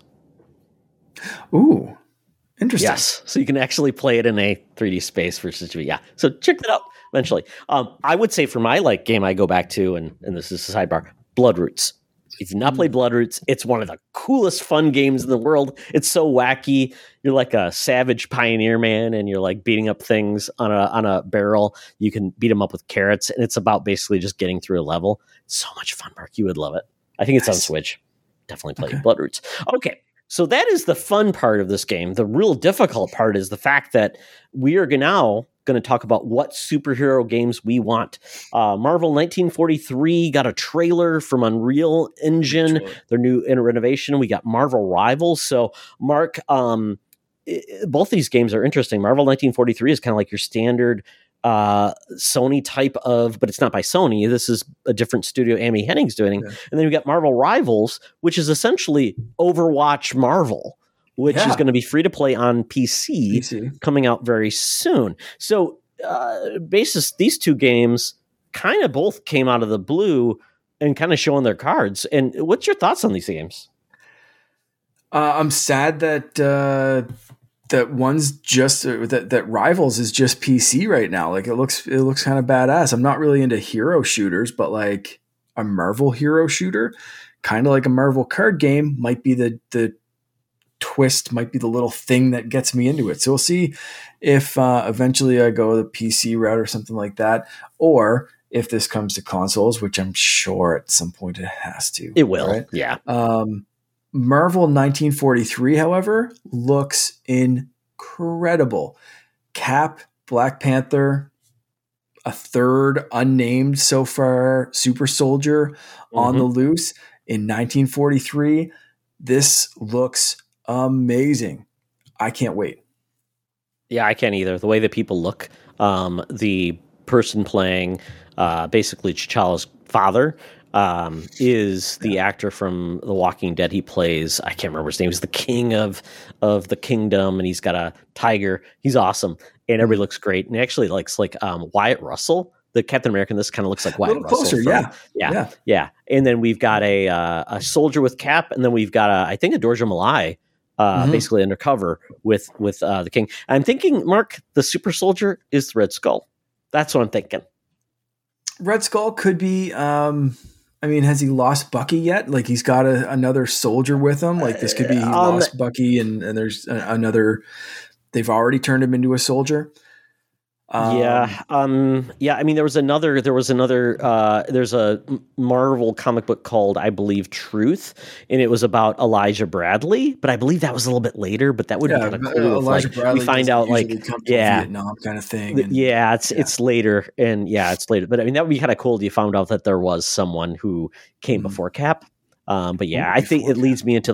Ooh. Interesting. Yes, so you can actually play it in a 3D space versus 2D. Yeah, so check that out eventually. I would say for my game I go back to, and this is a sidebar, Bloodroots. If you've not played Bloodroots, it's one of the coolest fun games in the world. It's so wacky. You're like a savage pioneer man, and you're like beating up things on a barrel. You can beat them up with carrots, and it's about basically just getting through a level. So much fun, Mark. You would love it. I think it's on Switch. definitely play Okay. Bloodroots. Okay. So that is the fun part of this game. The real difficult part is the fact that we are now going to talk about what superhero games we want. Marvel 1943 got a trailer from Unreal Engine, their new renovation. We got Marvel Rivals. So, Mark, both these games are interesting. Marvel 1943 is kind of like your standard Sony type of, but it's not by Sony. This is a different studio Amy Hennig's doing. Yeah. And then we got Marvel Rivals, which is essentially Overwatch Marvel, which is going to be free to play on PC, coming out very soon. So these two games kind of both came out of the blue and kind of showing their cards. And what's your thoughts on these games? I'm sad that that one's just that Rivals is just PC right now. Like it looks kind of badass. I'm not really into hero shooters, but like a Marvel hero shooter, kind of like a Marvel card game, might be the twist, might be the little thing that gets me into it. So we'll see if eventually I go the PC route or something like that, or if this comes to consoles, which I'm sure at some point it has to. It will, right? Yeah. Marvel 1943, however, looks incredible. Cap, Black Panther, a third unnamed so far super soldier on the loose in 1943. This looks amazing. I can't wait. Yeah, I can't either. The way that people look, the person playing basically T'Challa's father is the actor from The Walking Dead. He plays, I can't remember his name. He's the king of the kingdom, and he's got a tiger. He's awesome, and everybody looks great. And he actually looks like Wyatt Russell, the Captain America. This kind of looks like Wyatt Russell. Closer, yeah. And then we've got a soldier with Cap, and then we've got I think a Dodger Malai, basically undercover with the king. I'm thinking, Mark, the super soldier is the Red Skull. That's what I'm thinking. Red Skull could be. I mean, has he lost Bucky yet? Like he's got another soldier with him. Like this could be he lost Bucky, and there's another. They've already turned him into a soldier. Yeah. I mean, there's a Marvel comic book called, I believe, Truth, and it was about Elijah Bradley, but I believe that was a little bit later, but that would be kind of cool. Elijah Bradley, we find out Vietnam kind of thing. It's later, and it's later, but I mean, that would be kind of cool if you found out that there was someone who came before Cap. But I think it leads me into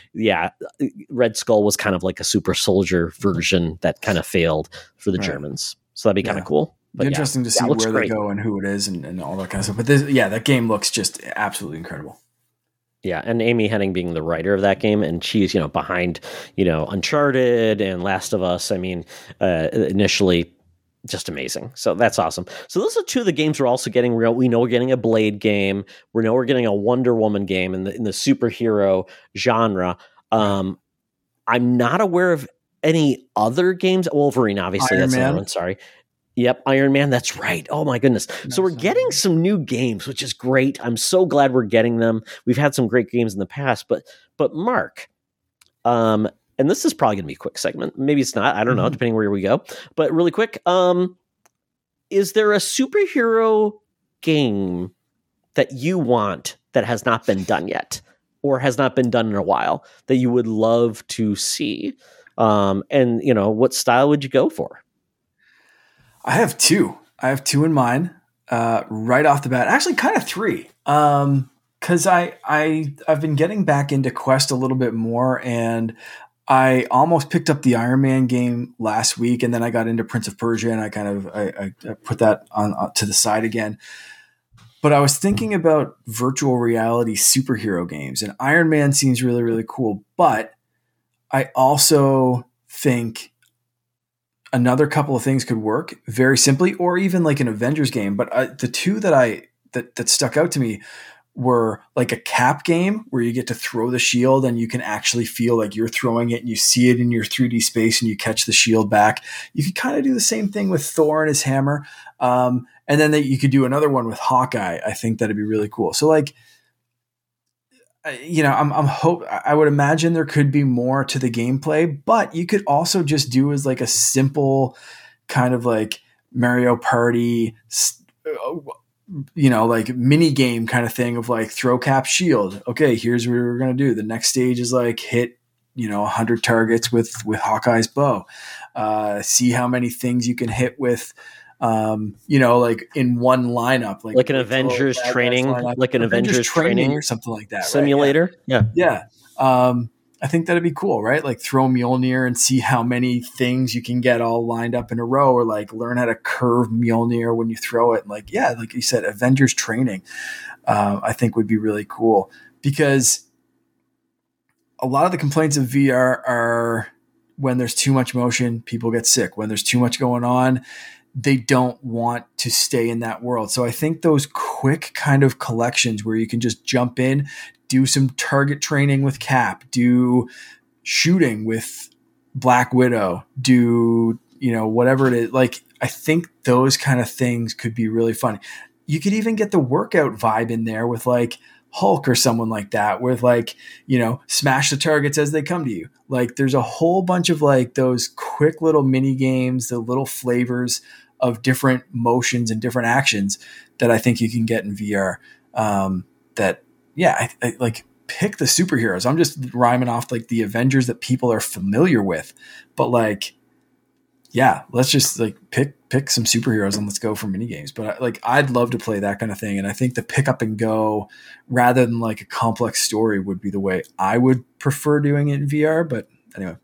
Red Skull was kind of like a super soldier version that kind of failed for the Germans. So that'd be kind of cool. But interesting to see where they go and who it is and all that kind of stuff. But that game looks just absolutely incredible. Yeah, and Amy Hennig being the writer of that game, and she's behind Uncharted and Last of Us. I mean, initially just amazing. So that's awesome. So those are two of the games we're also getting. We know we're getting a Blade game. We know we're getting a Wonder Woman game in the superhero genre. I'm not aware of any other games. Wolverine, obviously. That's another one. Sorry. Yep, Iron Man. That's right. Oh my goodness. So we're getting some new games, which is great. I'm so glad we're getting them. We've had some great games in the past, but Mark, and this is probably going to be a quick segment. Maybe it's not. I don't know, depending where we go. But really quick, is there a superhero game that you want that has not been done yet, or has not been done in a while, that you would love to see? And what style would you go for? I have two in mind, right off the bat. Actually, kind of three. Because I've been getting back into Quest a little bit more, and I almost picked up the Iron Man game last week, and then I got into Prince of Persia, and I put that on to the side again. But I was thinking about virtual reality superhero games, and Iron Man seems really, really cool. But I also think another couple of things could work very simply, or even like an Avengers game. But the two that stuck out to me were like a Cap game where you get to throw the shield and you can actually feel like you're throwing it, and you see it in your 3D space and you catch the shield back. You could kind of do the same thing with Thor and his hammer. And then you could do another one with Hawkeye. I think that'd be really cool. So like, I would imagine there could be more to the gameplay, but you could also just do as like a simple kind of like Mario Party like mini game kind of thing of like throw, cap, shield. Okay, here's what we're going to do. The next stage is like hit, 100 targets with Hawkeye's bow. See how many things you can hit with, like in one lineup, like an Avengers training, Avengers training or something like that. Simulator. Right? Yeah. I think that'd be cool, right? Like throw Mjolnir and see how many things you can get all lined up in a row, or like learn how to curve Mjolnir when you throw it. And like you said, Avengers training, I think would be really cool, because a lot of the complaints of VR are when there's too much motion, people get sick. When there's too much going on, they don't want to stay in that world. So I think those quick kind of collections where you can just jump in, do some target training with Cap, do shooting with Black Widow, do, whatever it is. Like, I think those kind of things could be really fun. You could even get the workout vibe in there with like Hulk or someone like that, with like, smash the targets as they come to you. Like there's a whole bunch of like those quick little mini games, the little flavors of different motions and different actions that I think you can get in VR. I like pick the superheroes. I'm just rhyming off like the Avengers that people are familiar with, but like, yeah, let's just like pick some superheroes and let's go for mini games. But I'd love to play that kind of thing. And I think the pick up and go rather than like a complex story would be the way I would prefer doing it in VR. But anyway,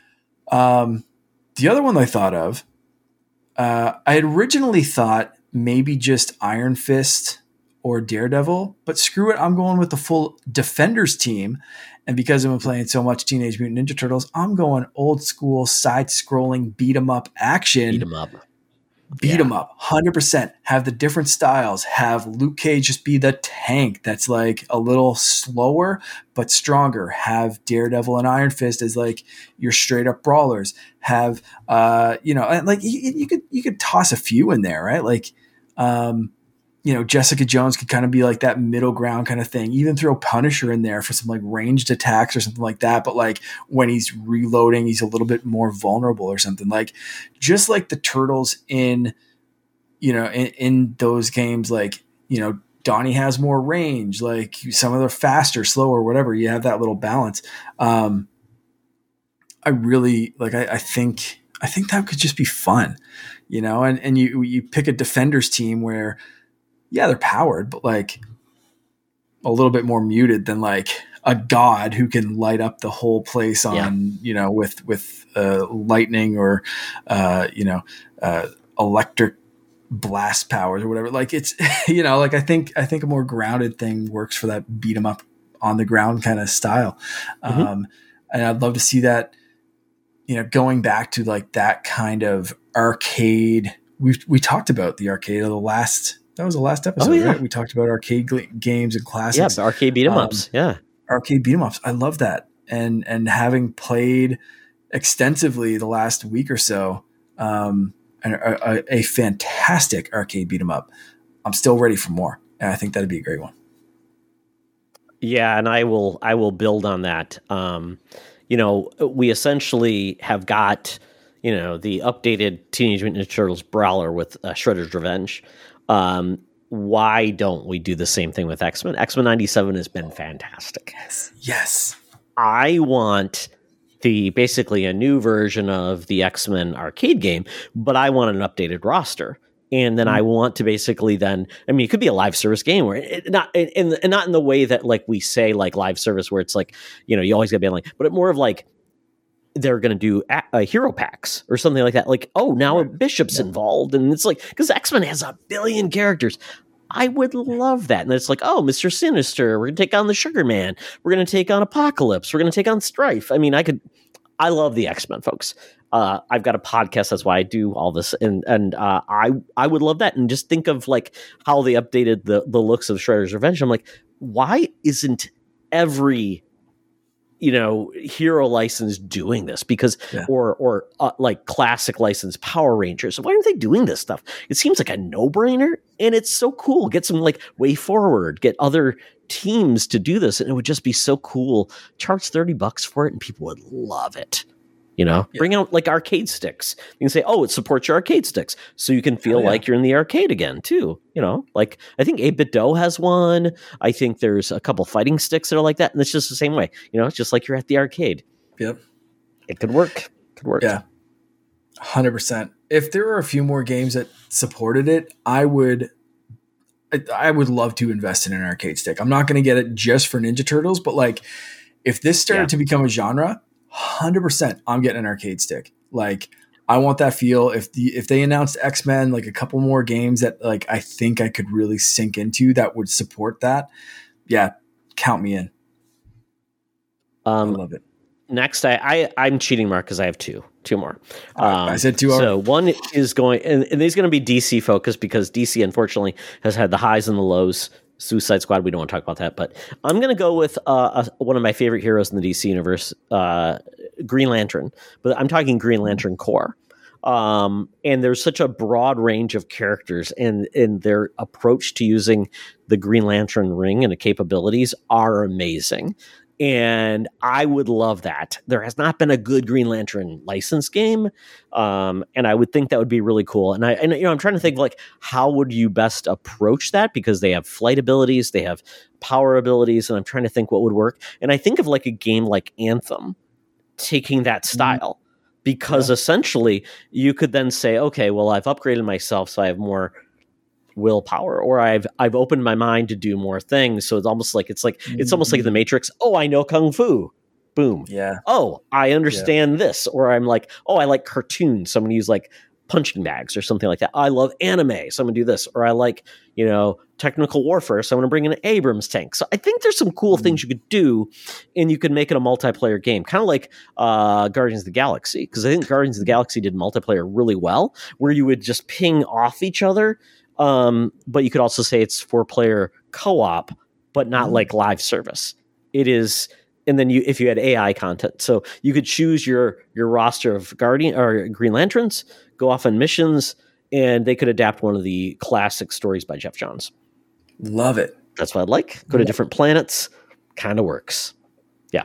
the other one I thought of, I had originally thought maybe just Iron Fist or Daredevil, but screw it. I'm going with the full Defenders team. And because I'm playing so much Teenage Mutant Ninja Turtles, I'm going old school side-scrolling beat 'em up action. Beat 'em up. Beat 'em up, 100%. Have the different styles. Have Luke Cage just be the tank that's like a little slower but stronger. Have Daredevil and Iron Fist as like your straight up brawlers. Have and like you could toss a few in there, right? Like Jessica Jones could kind of be like that middle ground kind of thing. Even throw Punisher in there for some like ranged attacks or something like that. But like when he's reloading, he's a little bit more vulnerable or something, like just like the Turtles in those games, like, Donnie has more range, like some of them are faster, slower, whatever. You have that little balance. I really like, I think that could just be fun, and you pick a Defenders team where, yeah, they're powered, but like a little bit more muted than like a god who can light up the whole place on, with lightning or, electric blast powers or whatever. Like it's, like I think a more grounded thing works for that beat 'em up on the ground kind of style. And I'd love to see that, going back to like that kind of arcade. We talked about the arcade of that was the last episode, right? We talked about arcade games and classics. Yeah, arcade beat 'em ups. Arcade beat 'em ups. I love that. And having played extensively the last week or so, a fantastic arcade beat 'em up, I'm still ready for more. And I think that'd be a great one. Yeah, and I will build on that. We essentially have got, the updated Teenage Mutant Ninja Turtles brawler with Shredder's Revenge. Why don't we do the same thing with X-Men? X-Men 97 has been fantastic. Yes. I want basically a new version of the X-Men arcade game, but I want an updated roster. And then I want to basically it could be a live service game where not in the way that like we say like live service where it's like, you always gotta be like, but more of like, they're going to do hero packs or something like that. Like, oh, now Bishop's involved. And it's like, because X-Men has 1 billion characters. I would love that. And it's like, oh, Mr. Sinister, we're going to take on the Sugar Man. We're going to take on Apocalypse. We're going to take on Strife. I mean, I love the X-Men, folks. I've got a podcast. That's why I do all this. And I would love that. And just think of like how they updated the looks of Shredder's Revenge. I'm like, why isn't every hero license doing this? Because or like classic license Power Rangers, why aren't they doing this stuff? It seems like a no-brainer, and it's so cool. Get some like Way Forward, get other teams to do this, and it would just be so cool. Charge $30 for it and people would love it. You know, bring out like arcade sticks. You can say, oh, it supports your arcade sticks. So you can feel like you're in the arcade again, too. You know, like I think 8-Bit Do has one. I think there's a couple fighting sticks that are like that. And it's just the same way. You know, it's just like you're at the arcade. Yep. It could work. Yeah. 100%. If there were a few more games that supported it, I would love to invest in an arcade stick. I'm not going to get it just for Ninja Turtles, but like if this started to become a genre, 100% I'm getting an arcade stick. Like I want that feel. If they announced X-Men, like a couple more games that like I think I could really sink into that would support that. Yeah, count me in. I love it. Next, I'm cheating, Mark, because I have two more. I said two. So one is going, and these are going to be DC focused because DC unfortunately has had the highs and the lows. Suicide Squad, we don't want to talk about that, but I'm going to go with one of my favorite heroes in the DC universe, Green Lantern. But I'm talking Green Lantern Corps. And there's such a broad range of characters, and their approach to using the Green Lantern ring and the capabilities are amazing. And I would love that. There has not been a good Green Lantern license game, and I would think that would be really cool. And I'm trying to think like how would you best approach that, because they have flight abilities, they have power abilities, and I'm trying to think what would work. And I think of like a game like Anthem taking that style, because essentially you could then say, okay, well, I've upgraded myself, so I have more willpower, or I've opened my mind to do more things. So it's almost like it's almost like the Matrix. Oh, I know Kung Fu. Boom. Yeah. Oh, I understand this. Or I'm like, oh, I like cartoons. So I'm gonna use like punching bags or something like that. I love anime, so I'm gonna do this. Or I like, technical warfare, so I'm gonna bring in an Abrams tank. So I think there's some cool things you could do, and you could make it a multiplayer game, kind of like Guardians of the Galaxy, because I think Guardians of the Galaxy did multiplayer really well, where you would just ping off each other. But you could also say it's 4-player co-op, but not like live service. It is, and then if you had AI content, so you could choose your roster of Guardian or Green Lanterns, go off on missions, and they could adapt one of the classic stories by Jeff Johns. Love it. That's what I'd like. Go to different planets, kind of works. Yeah.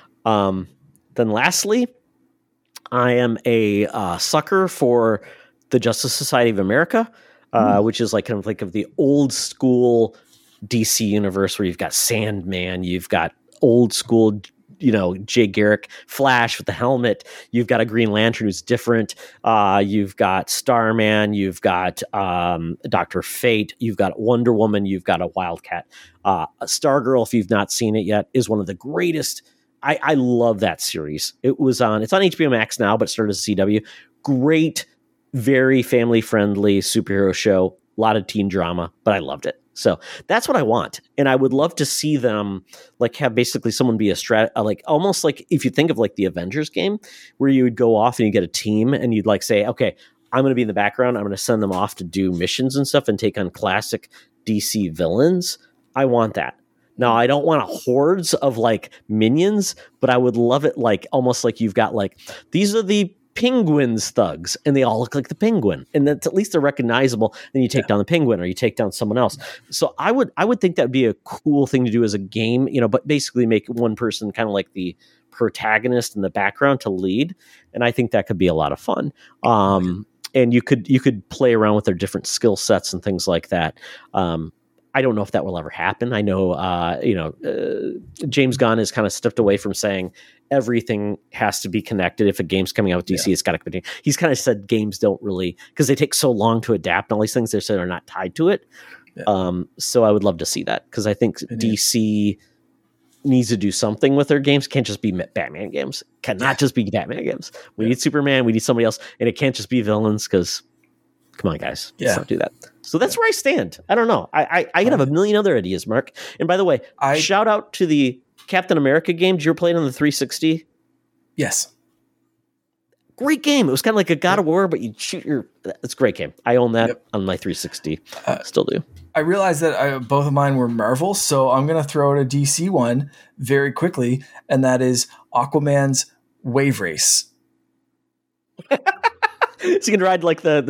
Then lastly, I am a sucker for the Justice Society of America. Which is like kind of like of the old school DC universe where you've got Sandman, you've got old school, Jay Garrick Flash with the helmet, you've got a Green Lantern who's different, you've got Starman, you've got Dr. Fate, you've got Wonder Woman, you've got a Wildcat. Stargirl, if you've not seen it yet, is one of the greatest. I love that series. It's on HBO Max now, but it started as CW. Great, very family-friendly superhero show, a lot of teen drama, but I loved it. So that's what I want. And I would love to see them like have basically someone be like almost like if you think of like the Avengers game, where you would go off and you get a team and you'd like say, okay, I'm going to be in the background. I'm going to send them off to do missions and stuff and take on classic DC villains. I want that. Now, I don't want hordes of like minions, but I would love it like almost like you've got like, these are the Penguin's thugs, and they all look like the Penguin, and that's at least they're recognizable. Then you take down the Penguin, or you take down someone else. So I would think that would be a cool thing to do as a game, but basically make one person kind of like the protagonist in the background to lead, and I think that could be a lot of fun. And you could play around with their different skill sets and things like that. I don't know if that will ever happen. I know, James Gunn has kind of stepped away from saying everything has to be connected. If a game's coming out with DC, it's got to be. He's kind of said games don't really, because they take so long to adapt and all these things, they said are not tied to it. Yeah. So I would love to see that, because I think DC needs to do something with their games. Can't just be Batman games. Cannot just be Batman games. We need Superman. We need somebody else, and it can't just be villains, because come on, guys, let's not do that. So that's where I stand. I don't know. I could have a million other ideas, Mark. And by the way, shout out to the Captain America game. Did you ever play it on the 360? Yes. Great game. It was kind of like a God of War, but you shoot it's a great game. I own that on my 360. Still do. I realized that both of mine were Marvel, so I'm going to throw out a DC one very quickly, and that is Aquaman's Wave Race. So you can ride like the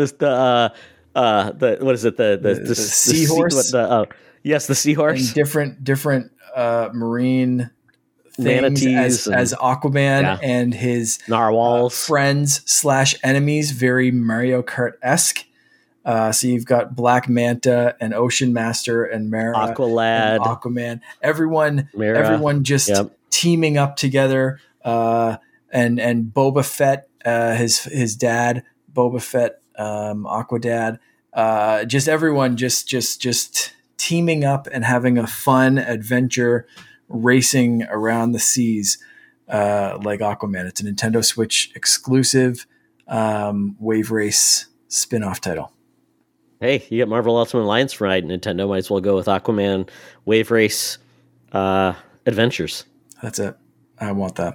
what is it, the seahorse? Yes, the seahorse. And different marine things Manatees as Aquaman and his narwhals, friends/enemies, very Mario Kart-esque. So you've got Black Manta and Ocean Master and Mara, Aqualad, and Aquaman. Everyone just teaming up together. And Boba Fett, his dad, Boba Fett, Aquadad. Just everyone just teaming up and having a fun adventure racing around the seas like Aquaman. It's a Nintendo Switch exclusive Wave Race spin-off title. Hey, you get Marvel Ultimate Alliance right. Nintendo might as well go with Aquaman Wave Race Adventures. That's it. I want that.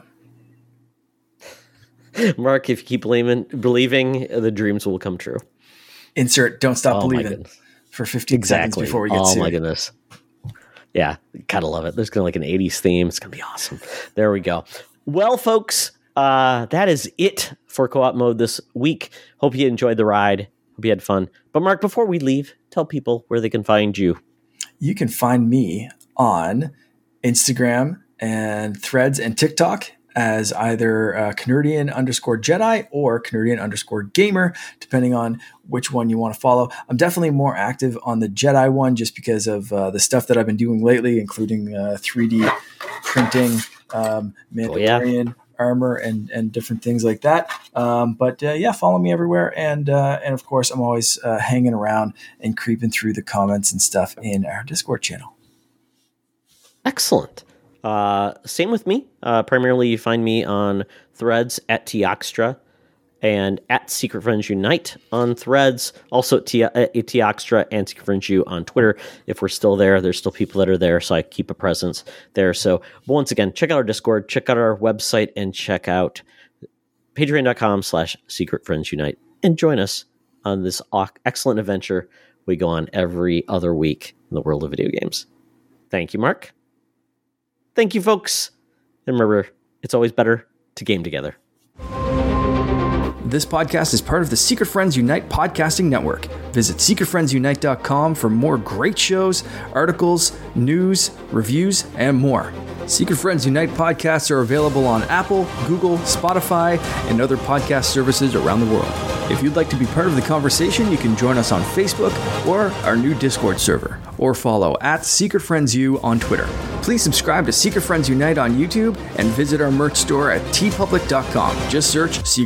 Mark, if you keep believing, the dreams will come true. Insert "Don't Stop Believing" for 15 seconds before we get sued. Oh my goodness. Yeah, gotta love it. There's gonna like an 80s theme. It's gonna be awesome. There we go. Well, folks, that is it for Co-op Mode this week. Hope you enjoyed the ride. Hope you had fun. But Mark, before we leave, tell people where they can find you. You can find me on Instagram and Threads and TikTok as either Canardian_Jedi or Canardian_Gamer, depending on which one you want to follow. I'm definitely more active on the Jedi one just because of the stuff that I've been doing lately, including 3D printing, Mandalorian armor and different things like that. But follow me everywhere. And of course, I'm always hanging around and creeping through the comments and stuff in our Discord channel. Excellent. Same with me. Primarily, you find me on Threads at Teoxtra and at Secret Friends Unite on Threads. Also at Teoxtra and Secret Friends U on Twitter. If we're still there, there's still people that are there, so I keep a presence there. So once again, check out our Discord, check out our website, and check out patreon.com/Secret Friends Unite and join us on this excellent adventure we go on every other week in the world of video games. Thank you, Mark. Thank you, folks. And remember, it's always better to game together. This podcast is part of the Secret Friends Unite podcasting network. Visit secretfriendsunite.com for more great shows, articles, news, reviews, and more. Secret Friends Unite podcasts are available on Apple, Google, Spotify, and other podcast services around the world. If you'd like to be part of the conversation, you can join us on Facebook or our new Discord server, or follow at Secret Friends U on Twitter. Please subscribe to Secret Friends Unite on YouTube and visit our merch store at tpublic.com. Just search Secret